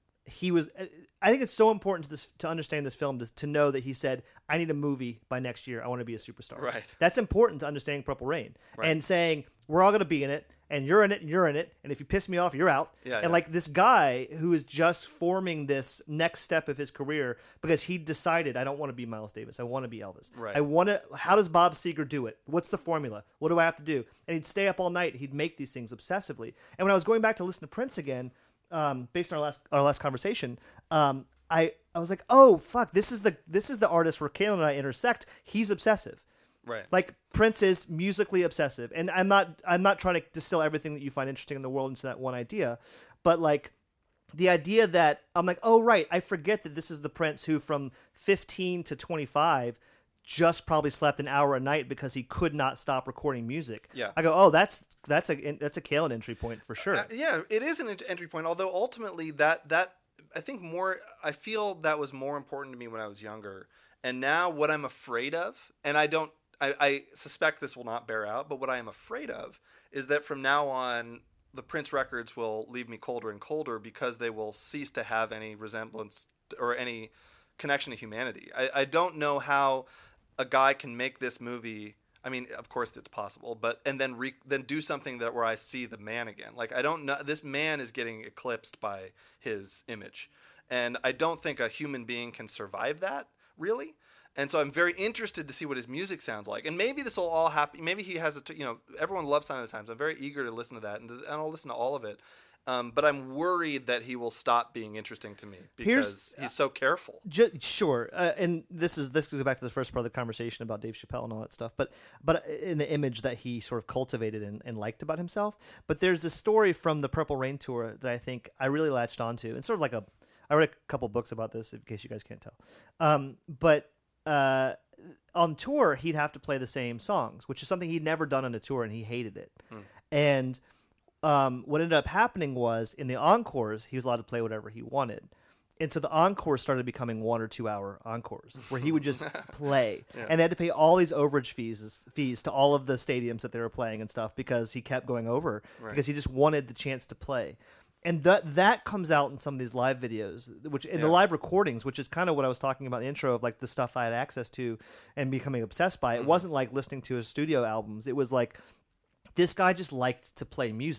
he was. I think it's so important to this to understand this film to, to know that he said, "I need a movie by next year. I want to be a superstar." Right. That's important to understanding Purple Rain right. and saying we're all going to be in it, and you're in it, and you're in it, and if you piss me off, you're out. Yeah, and yeah. like this guy who is just forming this next step of his career because he decided, I don't want to be Miles Davis. I want to be Elvis. Right. I want to. How does Bob Seger do it? What's the formula? What do I have to do? And he'd stay up all night. He'd make these things obsessively. And when I was going back to listen to Prince again, um, based on our last our last conversation, um, I I was like, oh fuck, this is the this is the artist where Kayla and I intersect. He's obsessive. Right. Like Prince is musically obsessive. And I'm not I'm not trying to distill everything that you find interesting in the world into that one idea, but like the idea that I'm like, oh right, I forget that this is the Prince who from fifteen to twenty-five just probably slept an hour a night because he could not stop recording music. Yeah. I go, oh, that's that's a that's a Kalen entry point for sure. Uh, yeah, it is an entry point, although ultimately that that I think more I feel that was more important to me when I was younger. And now what I'm afraid of, and I don't I, I suspect this will not bear out, but what I am afraid of is that from now on, the Prince records will leave me colder and colder because they will cease to have any resemblance or any connection to humanity. I, I don't know how a guy can make this movie. I mean, of course it's possible, but and then re, then do something that where I see the man again. Like I don't know, this man is getting eclipsed by his image, and I don't think a human being can survive that really. And so I'm very interested to see what his music sounds like. And maybe this will all happen. Maybe he has a, t- you know, everyone loves Sign of the Times. I'm very eager to listen to that, and, to, and I'll listen to all of it. Um, but I'm worried that he will stop being interesting to me because Here's, he's so careful. Ju- sure, uh, and this is this goes back to the first part of the conversation about Dave Chappelle and all that stuff. But but in the image that he sort of cultivated and, and liked about himself. But there's a story from the Purple Rain tour that I think I really latched onto. It's sort of like a I read a couple books about this in case you guys can't tell. Um, but Uh, on tour, he'd have to play the same songs, which is something he'd never done on a tour, and he hated it. Hmm. And um, what ended up happening was, in the encores, he was allowed to play whatever he wanted. And so the encores started becoming one or two hour encores, where he would just play. Yeah. And they had to pay all these overage fees fees to all of the stadiums that they were playing and stuff because he kept going over, right. because he just wanted the chance to play. And that that comes out in some of these live videos, which in yeah. the live recordings, which is kind of what I was talking about in the intro of like the stuff I had access to and becoming obsessed by. It mm-hmm. wasn't like listening to his studio albums. It was like this guy just liked to play music.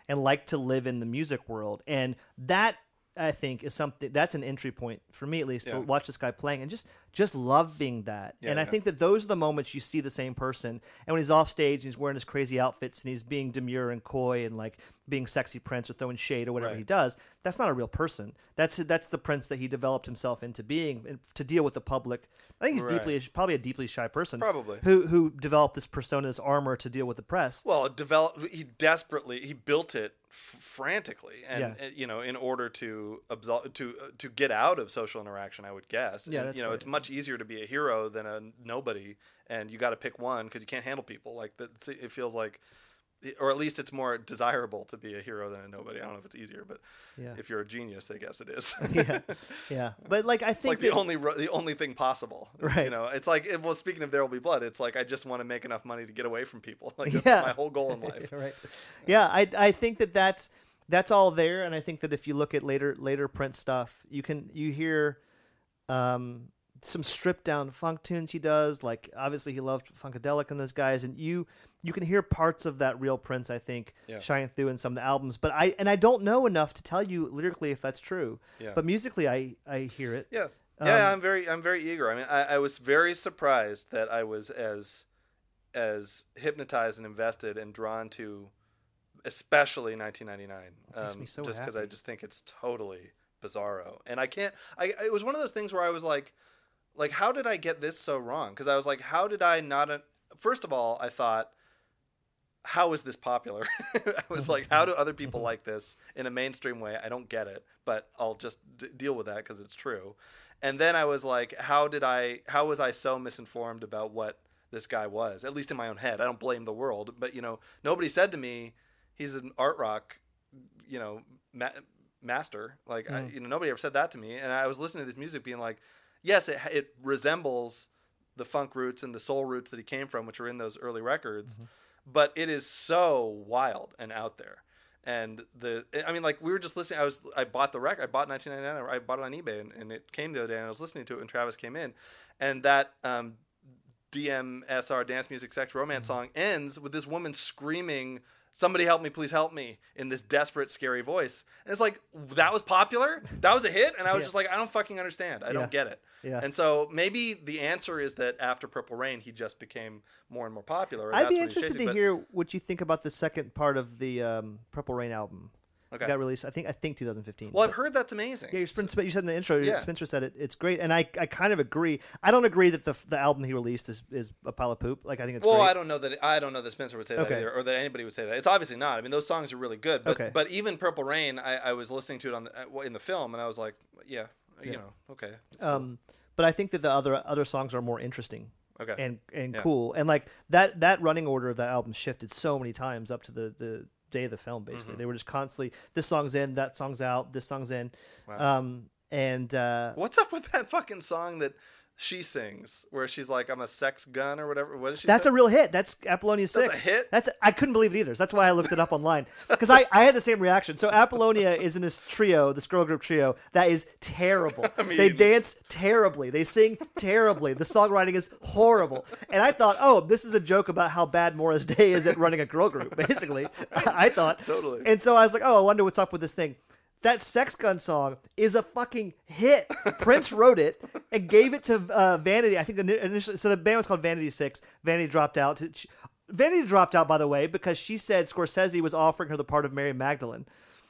and like to live in the music world. And that, I think, is something that's an entry point for me, at least, Yeah. to watch this guy playing and just just loving that. Yeah, and I yeah. think that those are the moments you see the same person. And when he's off stage and he's wearing his crazy outfits and he's being demure and coy and like being sexy Prince or throwing shade or whatever Right. he does, that's not a real person. That's that's the Prince that he developed himself into being, and to deal with the public. I think he's Right. deeply probably a deeply shy person. Probably. who who developed this persona, this armor to deal with the press. Well, it developed. He desperately he built it f- frantically, and Yeah. uh, you know, in order to absolve to uh, to get out of social interaction, I would guess. Yeah, And, that's you know, right. it's much easier to be a hero than a nobody, and you got to pick one because you can't handle people. Like that, it feels like, or at least it's more desirable to be a hero than a nobody. I don't know if it's easier, but Yeah. if you're a genius, I guess it is. yeah, yeah. But like I It's think like the that- only ro- the only thing possible. You Right. know, it's like well, speaking of There Will Be Blood, it's like I just want to make enough money to get away from people. Like that's Yeah. my whole goal in life. right. Yeah, I I think that that's that's all there, and I think that if you look at later later Prince stuff, you can you hear um, some stripped down funk tunes he does. Like obviously he loved Funkadelic and those guys, and you you can hear parts of that real Prince, I think, Yeah. shining through in some of the albums. But I and I don't know enough to tell you lyrically if that's true. Yeah. But musically, I I hear it. Yeah, yeah. Um, I'm very, I'm very eager. I mean, I, I was very surprised that I was as, as hypnotized and invested and drawn to, especially nineteen ninety-nine. makes Um, me so just because I happy. just think it's totally bizarro, and I can't. I it was one of those things where I was like, like, how did I get this so wrong? Because I was like, how did I not? Un- First of all, I thought, how is this popular? I was like, how do other people like this in a mainstream way? I don't get it, but I'll just d- deal with that because it's true. And then I was like, how did I, how was I so misinformed about what this guy was, at least in my own head? I don't blame the world, but you know, nobody said to me, he's an art rock, you know, ma- master. Like, I, you know, nobody ever said that to me. And I was listening to this music being like, yes, it, it resembles the funk roots and the soul roots that he came from, which were in those early records. Mm-hmm. But it is so wild and out there. And the, I mean, like we were just listening. I was, I bought the record. I bought nineteen ninety-nine. I bought it on eBay, and, and it came the other day. And I was listening to it when Travis came in, and that um, D M S R dance music sex romance song ends with this woman screaming, "Somebody help me, please help me," in this desperate, scary voice. And it's like, that was popular? That was a hit? And I was Yeah. just like, I don't fucking understand. I Yeah. don't get it. Yeah. And so maybe the answer is that after Purple Rain, he just became more and more popular. or I'd that's be what he's interested chasing, to but- hear what you think about the second part of the um, Purple Rain album. Okay. It got released, I think, I think twenty fifteen. Well, But- I've heard that's amazing. Yeah, your Spencer, you said in the intro, Yeah. Spencer said it. It's great, and I, I kind of agree. I don't agree that the the album he released is, is a pile of poop. Like I think it's Well, great. I don't know that I don't know that Spencer would say that Okay. either, or that anybody would say that. It's obviously not. I mean, those songs are really good, but Okay. but even Purple Rain, I, I was listening to it on the, uh, in the film, and I was like, yeah, you know, okay, it's cool. Um, but I think that the other other songs are more interesting. Okay. And and Yeah. cool, and like that that running order of that album shifted so many times up to the the day of the film. Basically, Mm-hmm. they were just constantly this song's in, that song's out, this song's in, um, and uh, What's up with that fucking song that she sings, where she's like, "I'm a sex gun" or whatever? What is she? that's say? a real hit. That's Apollonia Six. That's a hit? That's I couldn't believe it either. That's why I looked it up online because I, I had the same reaction. So Apollonia is in this trio, this girl group trio that is terrible. mean- they dance terribly. They sing terribly. The songwriting is horrible. And I thought, oh, this is a joke about how bad Morris Day is at running a girl group. Basically, I thought Totally. And so I was like, oh, I wonder what's up with this thing. That Sex Gun song is a fucking hit. Prince wrote it and gave it to uh, Vanity. I think initially, so the band was called Vanity Six. Vanity dropped out. To, she, Vanity dropped out, by the way, because she said Scorsese was offering her the part of Mary Magdalene.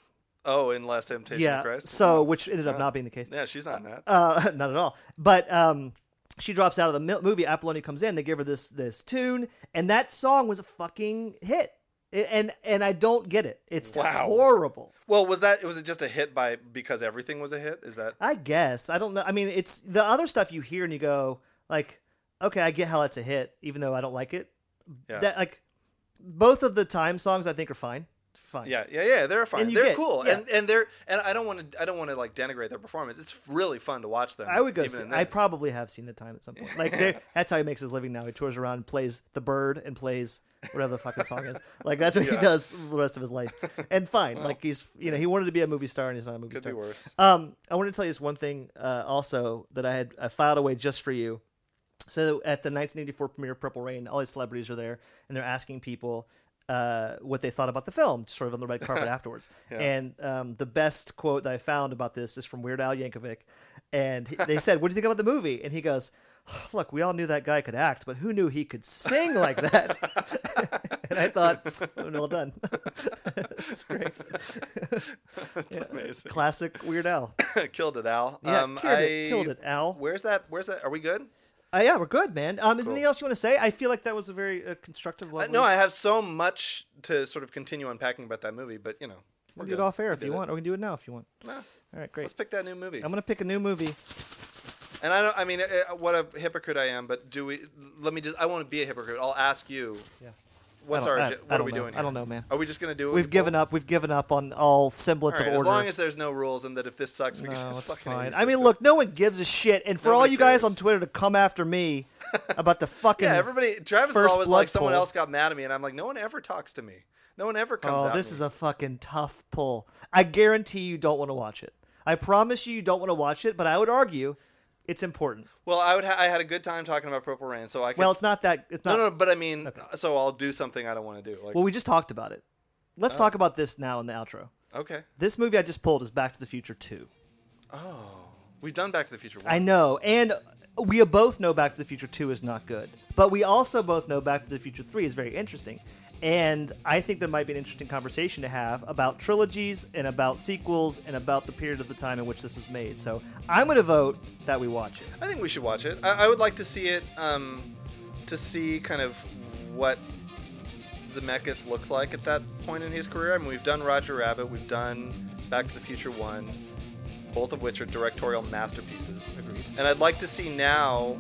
Oh, in Last Temptation Yeah, of Christ. so which ended up not being the case. yeah, she's not in that. Uh, not at all. But um, she drops out of the mil- movie. Apollonia comes in. They give her this this tune, and that song was a fucking hit. It, and and I don't get it. It's Wow. horrible. Well, was that was it just a hit by because everything was a hit? Is that I guess. I don't know. I mean, it's the other stuff you hear and you go like, okay, I get how it's a hit, even though I don't like it. Yeah. That like both of the Time songs I think are fine. Fine. Yeah, yeah, yeah. They're fine. And you They're get- cool, yeah. and and they're and I don't want to I don't want to like denigrate their performance. It's really fun to watch them. I would go even see. in I this. probably have seen the Time at some point. Like they're- that's how he makes his living now. He tours around and plays The Bird and plays whatever the fucking song is. Like that's what he Yeah. does the rest of his life. And fine. Like he's you know he wanted to be a movie star and he's not a movie Could star. be worse. Um, I want to tell you this one thing uh, also that I had I filed away just for you. So at the nineteen eighty-four premiere of Purple Rain, all these celebrities are there and they're asking people, uh, what they thought about the film, sort of on the red carpet afterwards. Yeah. And um, the best quote that I found about this is from Weird Al Yankovic. And he, they said, "What do you think about the movie?" And he goes, "Look, we all knew that guy could act, but who knew he could sing like that?" And I thought, oh, well done. It's great. That's Yeah, amazing. Classic Weird Al. Killed it, Al. Yeah, um, killed I, it, killed it, Al. Where's that? Where's that? Are we good? Uh, yeah, we're good, man. Um, is Cool. there anything else you want to say? I feel like that was a very uh, constructive. Uh, Lovely... no, I have so much to sort of continue unpacking about that movie, but you know, we're We'll do good. it off air We if did you it. want, or we can do it now if you want. No, All right, great. let's pick that new movie. I'm gonna pick a new movie. And I don't. I mean, uh, what a hypocrite I am. But do we? Let me just. I won't be a hypocrite. I'll ask you. Yeah. What's I don't- our? I- ag- I What are don't we know. doing? I Here? don't know, man. Are we just gonna do it? We've given up. We've given up on all semblance All right, of order. as long as there's no rules, and that if this sucks, we no, can just it's fucking. fine. erase I it. mean, look, no one gives a shit. And for all Nobody you guys cares. on Twitter to come after me about the fucking Yeah, everybody. Travis is first always blood like someone poll. else got mad at me, and I'm like, no one ever talks to me. No one ever comes. Oh, at this me. is a fucking tough pull. I guarantee you don't want to watch it. I promise you, you don't want to watch it. But I would argue it's important. Well, I would. Ha- I had a good time talking about Purple Rain, so I. Could... Well, it's not that. It's no, not. no, but I mean, Okay. so I'll do something I don't want to do. Like, Well, we just talked about it. Let's Oh. talk about this now in the outro. okay. This movie I just pulled is Back to the Future two. Oh, we've done Back to the Future. One. I know, and we both know Back to the Future two is not good. But we also both know Back to the Future three is very interesting. And I think there might be an interesting conversation to have about trilogies and about sequels and about the period of the time in which this was made. So I'm going to vote that we watch it. I think we should watch it. I, I would like to see it, um, to see kind of what Zemeckis looks like at that point in his career. I mean, we've done Roger Rabbit, we've done Back to the Future one, both of which are directorial masterpieces. Agreed. And I'd like to see now,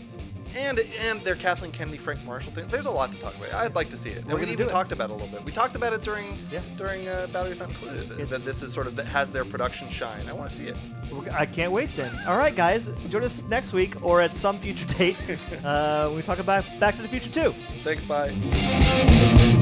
and and their Kathleen Kennedy, Frank Marshall thing. There's a lot to talk about. I'd like to see it. We're And we gonna even do it. talked about it a little bit. We talked about it during Yeah. during uh, Batteries Not Included. It's- That this is sort of that has their production shine. I want to see it. I can't wait then. All right, guys. Join us next week or at some future date uh, when we talk about Back to the Future two. Thanks. Bye.